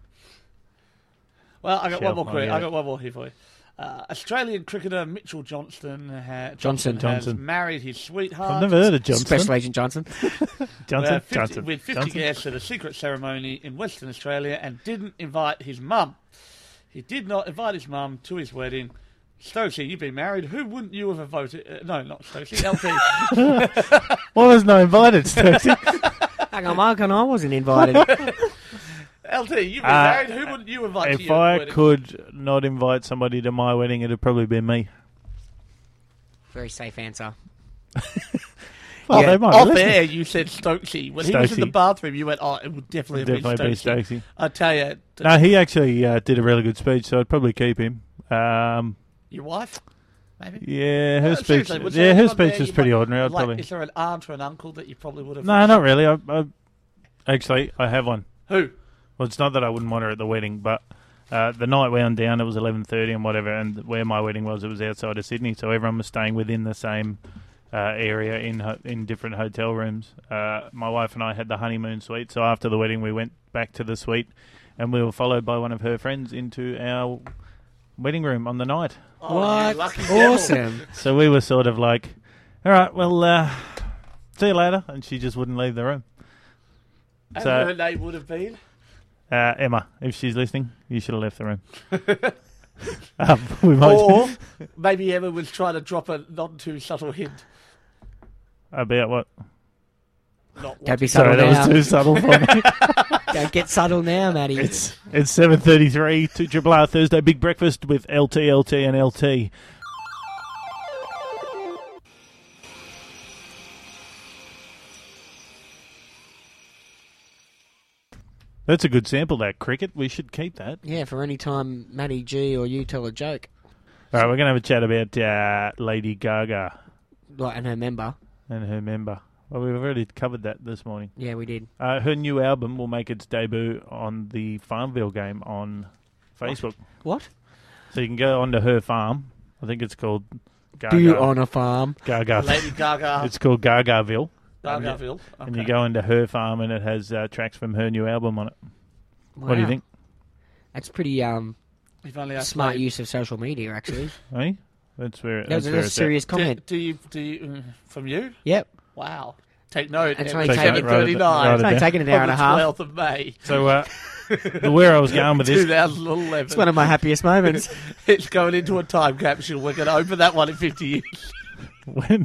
Well, I got Shelf one more. Quick. my, I yeah. got one more here for you. Uh, Australian cricketer Mitchell Johnston, ha- Johnson. has Johnson. married his sweetheart. I've never heard of Johnson. Special Agent Johnson. Johnson. Uh, fifty, Johnson. with fifty Johnson. guests at a secret ceremony in Western Australia and didn't invite his mum. He did not invite his mum to his wedding. Stokesy, you've been married. Who wouldn't you have voted? Uh, no, not Stokesy. L T. Why was no invited, Stokesy? Hang on, Mark, and I wasn't invited. L T, you've been Uh, married. Who wouldn't you invite to If your I wedding? could not invite somebody to my wedding, it'd probably be me. Very safe answer. Well, Yeah, they might Off listen. air, you said Stokesy. When he was in the Stokesy. bathroom, you went, "Oh, it would definitely, Definitely have be been Stokesy." Stokesy. I tell you, No, he actually uh, did a really good speech, so I'd probably keep him. Um, your wife, maybe. yeah, her Uh, speech. seriously, was there Yeah, her anyone there speech was you pretty might- ordinary. I'd like, probably. Is there an aunt or an uncle that you probably would have? No, not really. I, I actually I have one. Who? Well, it's not that I wouldn't want her at the wedding, but uh, the night wound down. It was eleven thirty and whatever, and where my wedding was, it was outside of Sydney, so everyone was staying within the same uh, area in ho- in different hotel rooms. Uh, my wife and I had the honeymoon suite, so after the wedding, we went back to the suite, and we were followed by one of her friends into our wedding room on the night. Oh, What? you lucky devil. Awesome. So we were sort of like, all right, well, uh, see you later, and she just wouldn't leave the room. And So- her name would have been. Uh, Emma, if she's listening, you should have left the room. um, we might Or maybe Emma was trying to drop a not too subtle hint. about what? Not Don't be Sorry, subtle that now. was too subtle for me. Don't get subtle now, Matty. It's it's seven thirty three to Triple R Thursday Big Breakfast with L T, L T, and L T. That's a good sample, that cricket. We should keep that. Yeah, for any time Matty G or you tell a joke. All right, we're going to have a chat about uh, Lady Gaga Like, and her member. and her member. Well, we've already covered that this morning. Yeah, we did. Uh, her new album will make its debut on the Farmville game on Facebook. What? So you can go onto her farm. I think it's called Gaga. Do you on a farm? Gaga. Lady Gaga. It's called Gagaville. Gagaville. And you Okay. go into her farm and it has uh, tracks from her new album on it. What do you Wow. think? That's pretty um If only I smart played- use of social media, actually. Eh? That's where. That That's was where a it's serious at. Do, comment. do you? Do you? uh, From you? Yep. Wow. Take note. It's It only was taken- seven Write it- write thirty-nine. it It's only down. taken an hour on and the a half. twelfth of May, So uh, the where I was going with this. twenty eleven. It's one of my happiest moments. It's going into a time capsule. We're going to open that one in fifty years. When,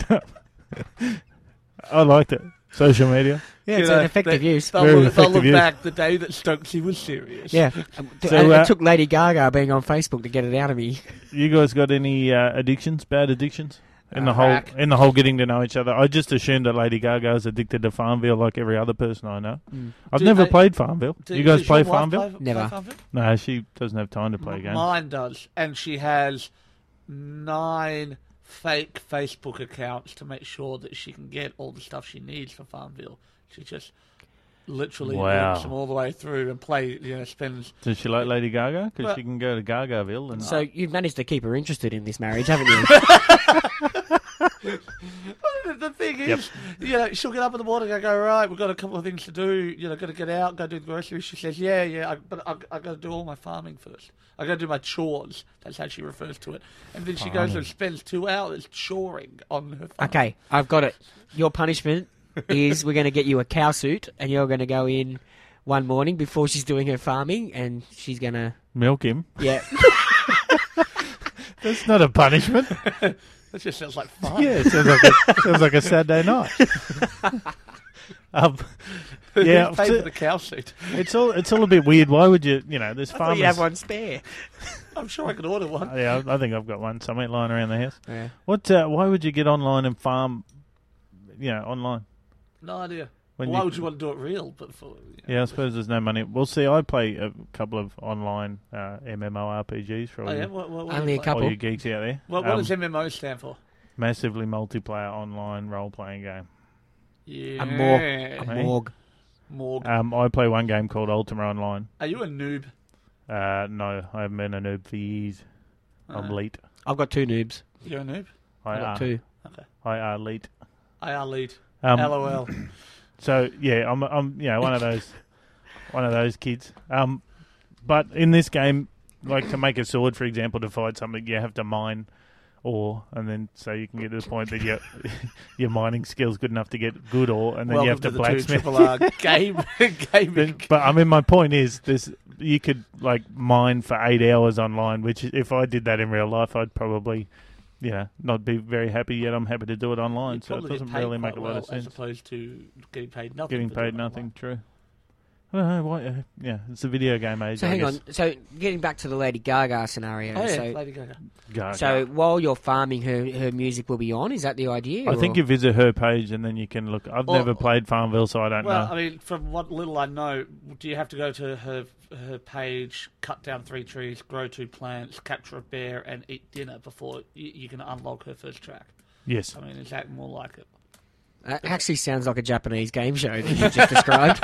I liked it. Social media. Yeah, You it's know, an effective they- use. They'll, Very look, they'll effective look use. back the day that Stokesy was serious. Yeah. Um, t- So, and uh, it took Lady Gaga being on Facebook to get it out of me. You guys got any uh, addictions? Bad addictions? In the Uh, whole crack. in the whole getting to know each other. I just assumed that Lady Gaga is addicted to Farmville like every other person I know. I've Do- never uh, played Farmville. Do- you guys does play your wife Farmville? play- play Never. Farmville? No, she doesn't have time to play games. Mine does, and she has nine fake Facebook accounts to make sure that she can get all the stuff she needs for Farmville. She just literally Wow. links them all the way through and play. You know, spends. Does she like Lady Gaga? Because Well- she can go to Gagaville and So you've managed to keep her interested in this marriage, haven't you? The thing is, you know, she'll get up in the morning. I go, right, we've got a couple of things to do. You know, got to get out, go do the groceries. She says, yeah, yeah, I, but I, I got to do all my farming first. I got to do my chores. That's how she refers to it. And then she goes Farming. and spends two hours choring on her farm. Okay, I've got it. Your punishment is we're going to get you a cow suit, and you're going to go in one morning before she's doing her farming, and she's going to... Milk him? Yeah. That's not a punishment. That just sounds like fun. Yeah, it sounds like a, sounds like a Saturday night. um, yeah, Pay so- for the cow suit. It's all it's all a bit weird. Why would you, you know, there's I thought farmers... you'd have one spare. I'm sure I could order one. Yeah, I think I've got one somewhere lying around the house. Yeah. What? Uh, why would you get online and farm, you know, online? No idea. When Why you- would you want to do it real? But for, you know, Yeah, I suppose there's no money. Well, see, I play a couple of online uh, MMORPGs for all, Oh, yeah? you, What, what, what Only do you a play? couple. all you geeks out there. What, what Um, does M M O stand for? Massively multiplayer online role-playing game. Yeah. A morg. A Hey? morg. Morg. Um, I play one game called Ultima Online. Are you a noob? Uh, no, I haven't been a noob for years. I'm Uh, late. I've got two noobs. You're a noob? I I've got are. two. Okay. I are late. I are lead. Um, LOL. So yeah, I'm I'm you know one of those one of those kids. Um, but in this game, like to make a sword, for example, to fight something, you have to mine ore, and then so you can get to the point that your your mining skill's good enough to get good ore, and then Welcome you have to, to the two blacksmith. triple R game gaming. But, but I mean, my point is, this you could like mine for eight hours online, which if I did that in real life, I'd probably. You know, not be very happy, yet I'm happy to do it online, You'd so it probably get doesn't paid really make a quite lot well, of sense. as opposed to getting paid nothing. Getting for doing paid it nothing, online. true. I don't know why. Uh, yeah, it's a video game age. So I hang guess. on. So getting back to the Lady Gaga scenario. Oh yeah, so, Lady Gaga. Gaga. so while you're farming, her her music will be on. Is that the idea? I think or- you visit her page and then you can look. I've Or- never played Farmville, so I don't Well, know. I mean, from what little I know, do you have to go to her her page, cut down three trees, grow two plants, capture a bear, and eat dinner before you, you can unlock her first track? Yes. I mean, is that more like it? That actually sounds like a Japanese game show that you just described.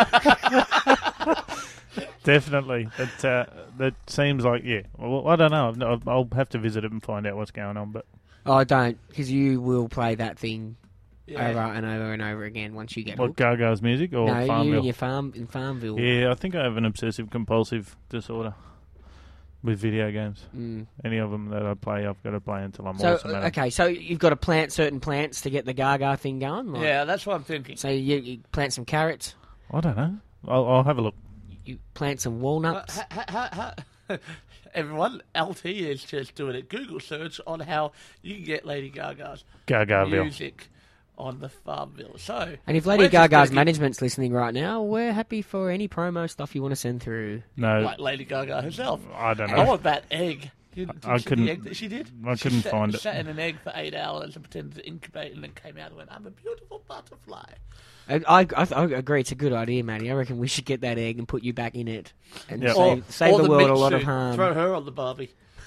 Definitely. That uh, that seems like yeah. Well, I don't know. I've, no- I'll have to visit it and find out what's going on. But Oh, don't, because you will play that thing Yeah. over and over and over again once you get what hooked. Gaga's music or No, you Farmville? and your farm in Farmville. Yeah, I think I have an obsessive compulsive disorder with video games. Mm. Any of them that I play, I've got to play until I'm So awesome at 'em. okay, so you've got to plant certain plants to get the Gaga thing going. Like, Yeah, that's what I'm thinking. So you, you plant some carrots, I don't know. I'll, I'll have a look. you plant some Uh, walnuts. ha, ha, ha, ha. Everyone, L T is just doing a Google search on how you can get Lady Gaga's Gagaville. music on the Farmville. So, And if Lady we're just Gaga's gonna give- management's listening right now, we're happy for any promo stuff you want to send through. No, like Lady Gaga herself. I don't I know. want that egg. You, did I you see couldn't- The egg that she did. I She couldn't sat, find it. Sat in an egg for eight hours and pretended to incubate, and then came out and went, "I'm a beautiful butterfly." I, I, I, I agree, it's a good idea, Matty. I reckon we should get that egg and put you back in it and Yep. save, Or, save or the, the world meat a lot suit. of harm. Throw her on the Barbie.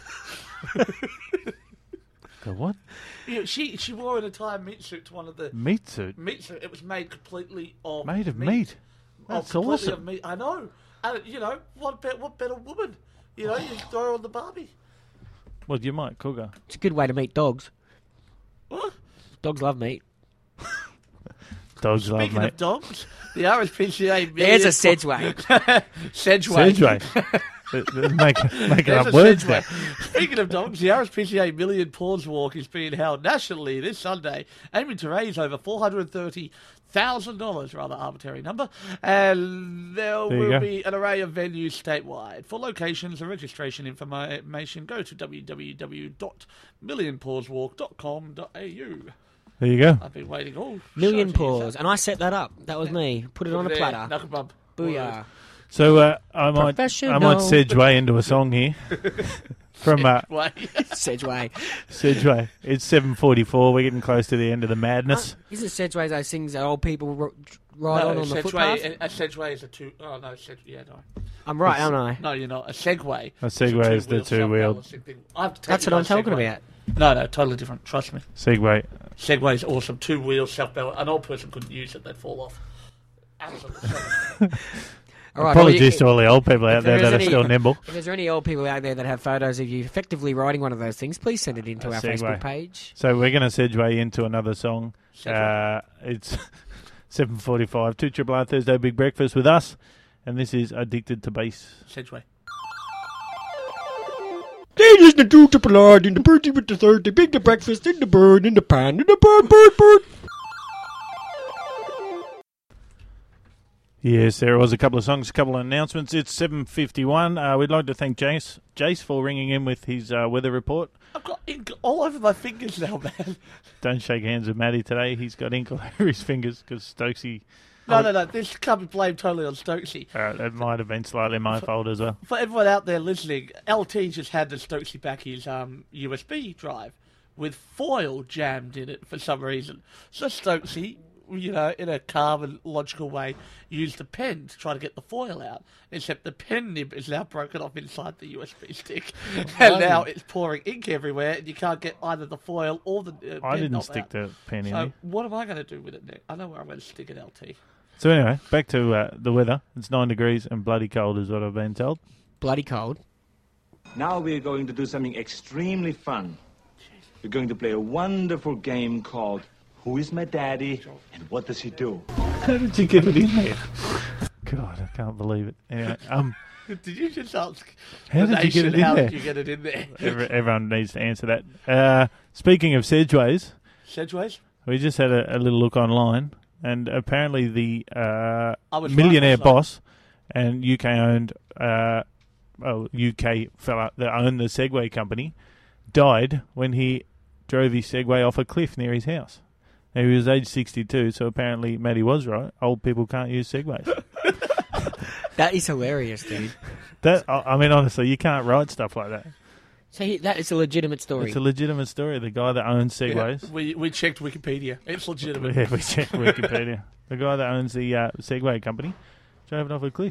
The what? You know, she she wore an entire meat suit to one of the Meat suit? meat suit. It was made completely of Made of meat? Oh, That's completely awesome. Of meat. I know. And you know what? Better, what better woman? You know, you throw her on the Barbie. Well, you might cook her. It's a good way to meet dogs. What? Dogs love meat. Dogs love Speaking mate. of dogs, the R S P C A. There's a Sedgway. Sedgway. Sedgway. Make, making There's up a words Sedgway. there. Speaking of dogs, the R S P C A Million Paws Walk is being held nationally this Sunday, aiming to raise over four hundred thirty thousand dollars, rather arbitrary number, and there, There you will go. be an array of venues statewide. For locations and registration information, go to w w w dot million paws walk dot com dot a u. There you go. I've been waiting all Million show to use paws. that. And I set that up. That was me. Put it on a There, platter. Knuckle bump. Booyah. So uh, I might I Professional. might Sedgway into a song here from uh, Wait. Sedgway. Sedgway. It's seven forty-four. We're getting close to the end of the madness. Isn't Sedgway those things that old people ro- ride No, on on the Sedgway, footpath? a, a Sedgway is a two. Oh no, Sed, yeah, no. I'm right, aren't I? No, you're not. A Segway. A Segway is the two-wheeled. I have to take That's you what I'm guys talking Segway. about. No, no, totally different. Trust me. Segway. Segway is awesome. Two wheels, self balance. An old person couldn't use it; they'd fall off. Absolutely. All right, Apologies well, you- to all the old people out if there there that is are any- still nimble. If there's any old people out there that have photos of you effectively riding one of those things, please send it into A our Segway. Facebook page. So we're going to Sedgway into another song. Segway. Uh, it's seven forty-five. Two Triple R Thursday Big Breakfast with us, and this is Addicted to Bass. Sedgway. They listen to Triple R in the birdie with the third. They big the breakfast in the bird in the pan in the bird bird bird. Yes, there was a couple of songs, a couple of announcements. It's seven fifty-one. Uh, we'd like to thank Jace, Jace for ringing in with his uh, weather report. I've got ink all over my fingers now, man. Don't shake hands with Matty today. He's got ink all over his fingers because Stokesy... No, no, no. This can't be blamed totally on Stokesy. Uh, it might have been slightly my for, fault as well. For everyone out there listening, L T just handed Stokesy back his um, U S B drive with foil jammed in it for some reason. So Stokesy, you know, in a calm and logical way, used a pen to try to get the foil out. Except the pen nib is now broken off inside the U S B stick. And now it's pouring ink everywhere, and you can't get either the foil or the uh, pen I didn't knob stick out. the pen in So there. what am I going to do with it now? I know where I'm going to stick it, L T. So anyway, back to uh, the weather. It's nine degrees and bloody cold is what I've been told. Bloody cold. Now we're going to do something extremely fun. We're going to play a wonderful game called Who is My Daddy and What Does He Do? How did you get it in there? God, I can't believe it. Anyway, um, Did you just ask how the did you get nation, it in how there? did you get it in there? Every, everyone needs to answer that. Uh, speaking of Sedgeways, Sedgeways? we just had a, a little look online, and apparently the uh, I was millionaire right, I was boss and U K owned, uh, well, U K fella that owned the Segway company died when he drove his Segway off a cliff near his house. Now, he was age sixty-two, so apparently Matty was right. Old people can't use Segways. That is hilarious, dude. That I I mean, honestly, you can't write stuff like that. So he, that is a legitimate story. It's a legitimate story. The guy that owns Segways. Yeah, we we checked Wikipedia. It's legitimate. Yeah, we checked Wikipedia. The guy that owns the uh, Segway company drove it off a cliff.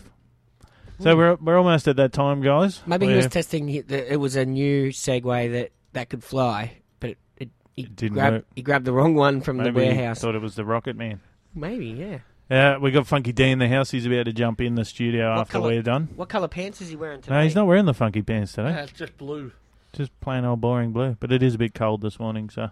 So we're we're almost at that time, guys. Maybe he where was testing. he- the- It was a new Segway that, that could fly, but it, it, he didn't grabbed work. he grabbed the wrong one from maybe the warehouse. He thought it was the Rocket Man. Maybe, yeah. Uh, we got Funky D in the house. He's about to jump in the studio What after colour- we're done. What colour pants is he wearing today? No, he's not wearing the funky pants today. Yeah, it's just blue. Just plain old boring blue. But it is a bit cold this morning, so.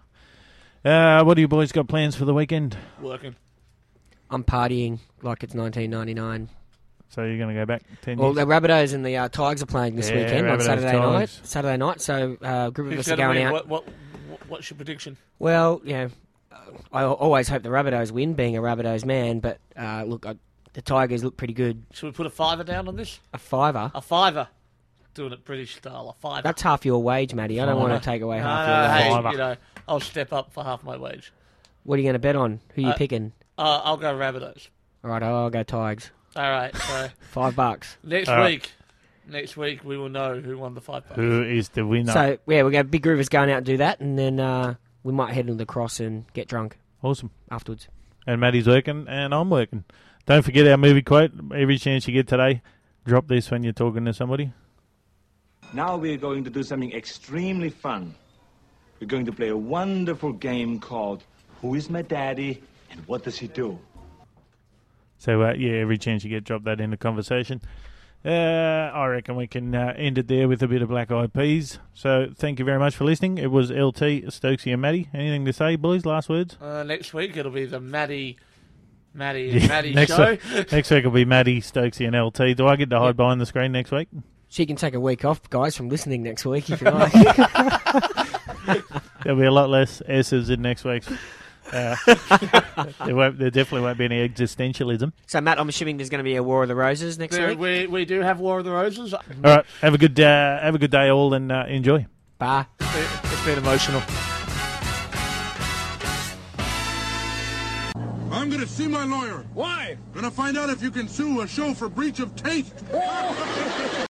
Uh, what do you boys got plans for the weekend? Working. I'm partying like it's nineteen ninety-nine. So you're going to go back ten Well, years? the Rabbitohs and the uh, Tigers are playing this Yeah, weekend on Rabbitohs, Saturday Tigers. night. Saturday night, so uh, a group of Who's us are gonna going win? out. What, what, what, what's your prediction? Well, yeah, uh, I al- always hope the Rabbitohs win, being a Rabbitohs man. But uh, look, I, the Tigers look pretty good. Should we put a fiver down on this? A fiver. A fiver. Doing it British style. A fiver. That's half your wage, Matty. I don't want to take away No, half no, your hey, wage. Fiver. you know, I'll step up for half my wage. What are you going to bet on? Who are you Uh, picking? Uh, I'll go Rabbitohs. All right, I'll go Tigers. All right. So Five bucks. next All right. week, next week we will know who won the five bucks. Who is the winner? So yeah, we're going big groovers going out and do that, and then uh, we might head into the cross and get drunk Awesome. afterwards. And Matty's working, and I'm working. Don't forget our movie quote. Every chance you get today, drop this when you're talking to somebody. Now we're going to do something extremely fun. We're going to play a wonderful game called Who is My Daddy and What Does He Do? So, uh, yeah, every chance you get, drop that in the conversation. Uh, I reckon we can uh, end it there with a bit of Black Eyed Peas. So, thank you very much for listening. It was L T, Stokesy, and Matty. Anything to say, boys? Last words? Uh, next week it'll be the Maddie, Maddie, Yeah, and Maddie next show. Week, next week will be Matty, Stokesy, and L T. Do I get to hide behind the screen next week? So you can take a week off, guys, from listening next week if you like. There'll be a lot less S's in next week's. Uh, there, won't, there definitely won't be any existentialism. So Matt, I'm assuming there's going to be a War of the Roses next There- week. we we do have War of the Roses. All right, have a good uh, have a good day, all, and uh, enjoy. Bye. It's been emotional. I'm gonna see my lawyer. Why? Gonna find out if you can sue a show for breach of taste.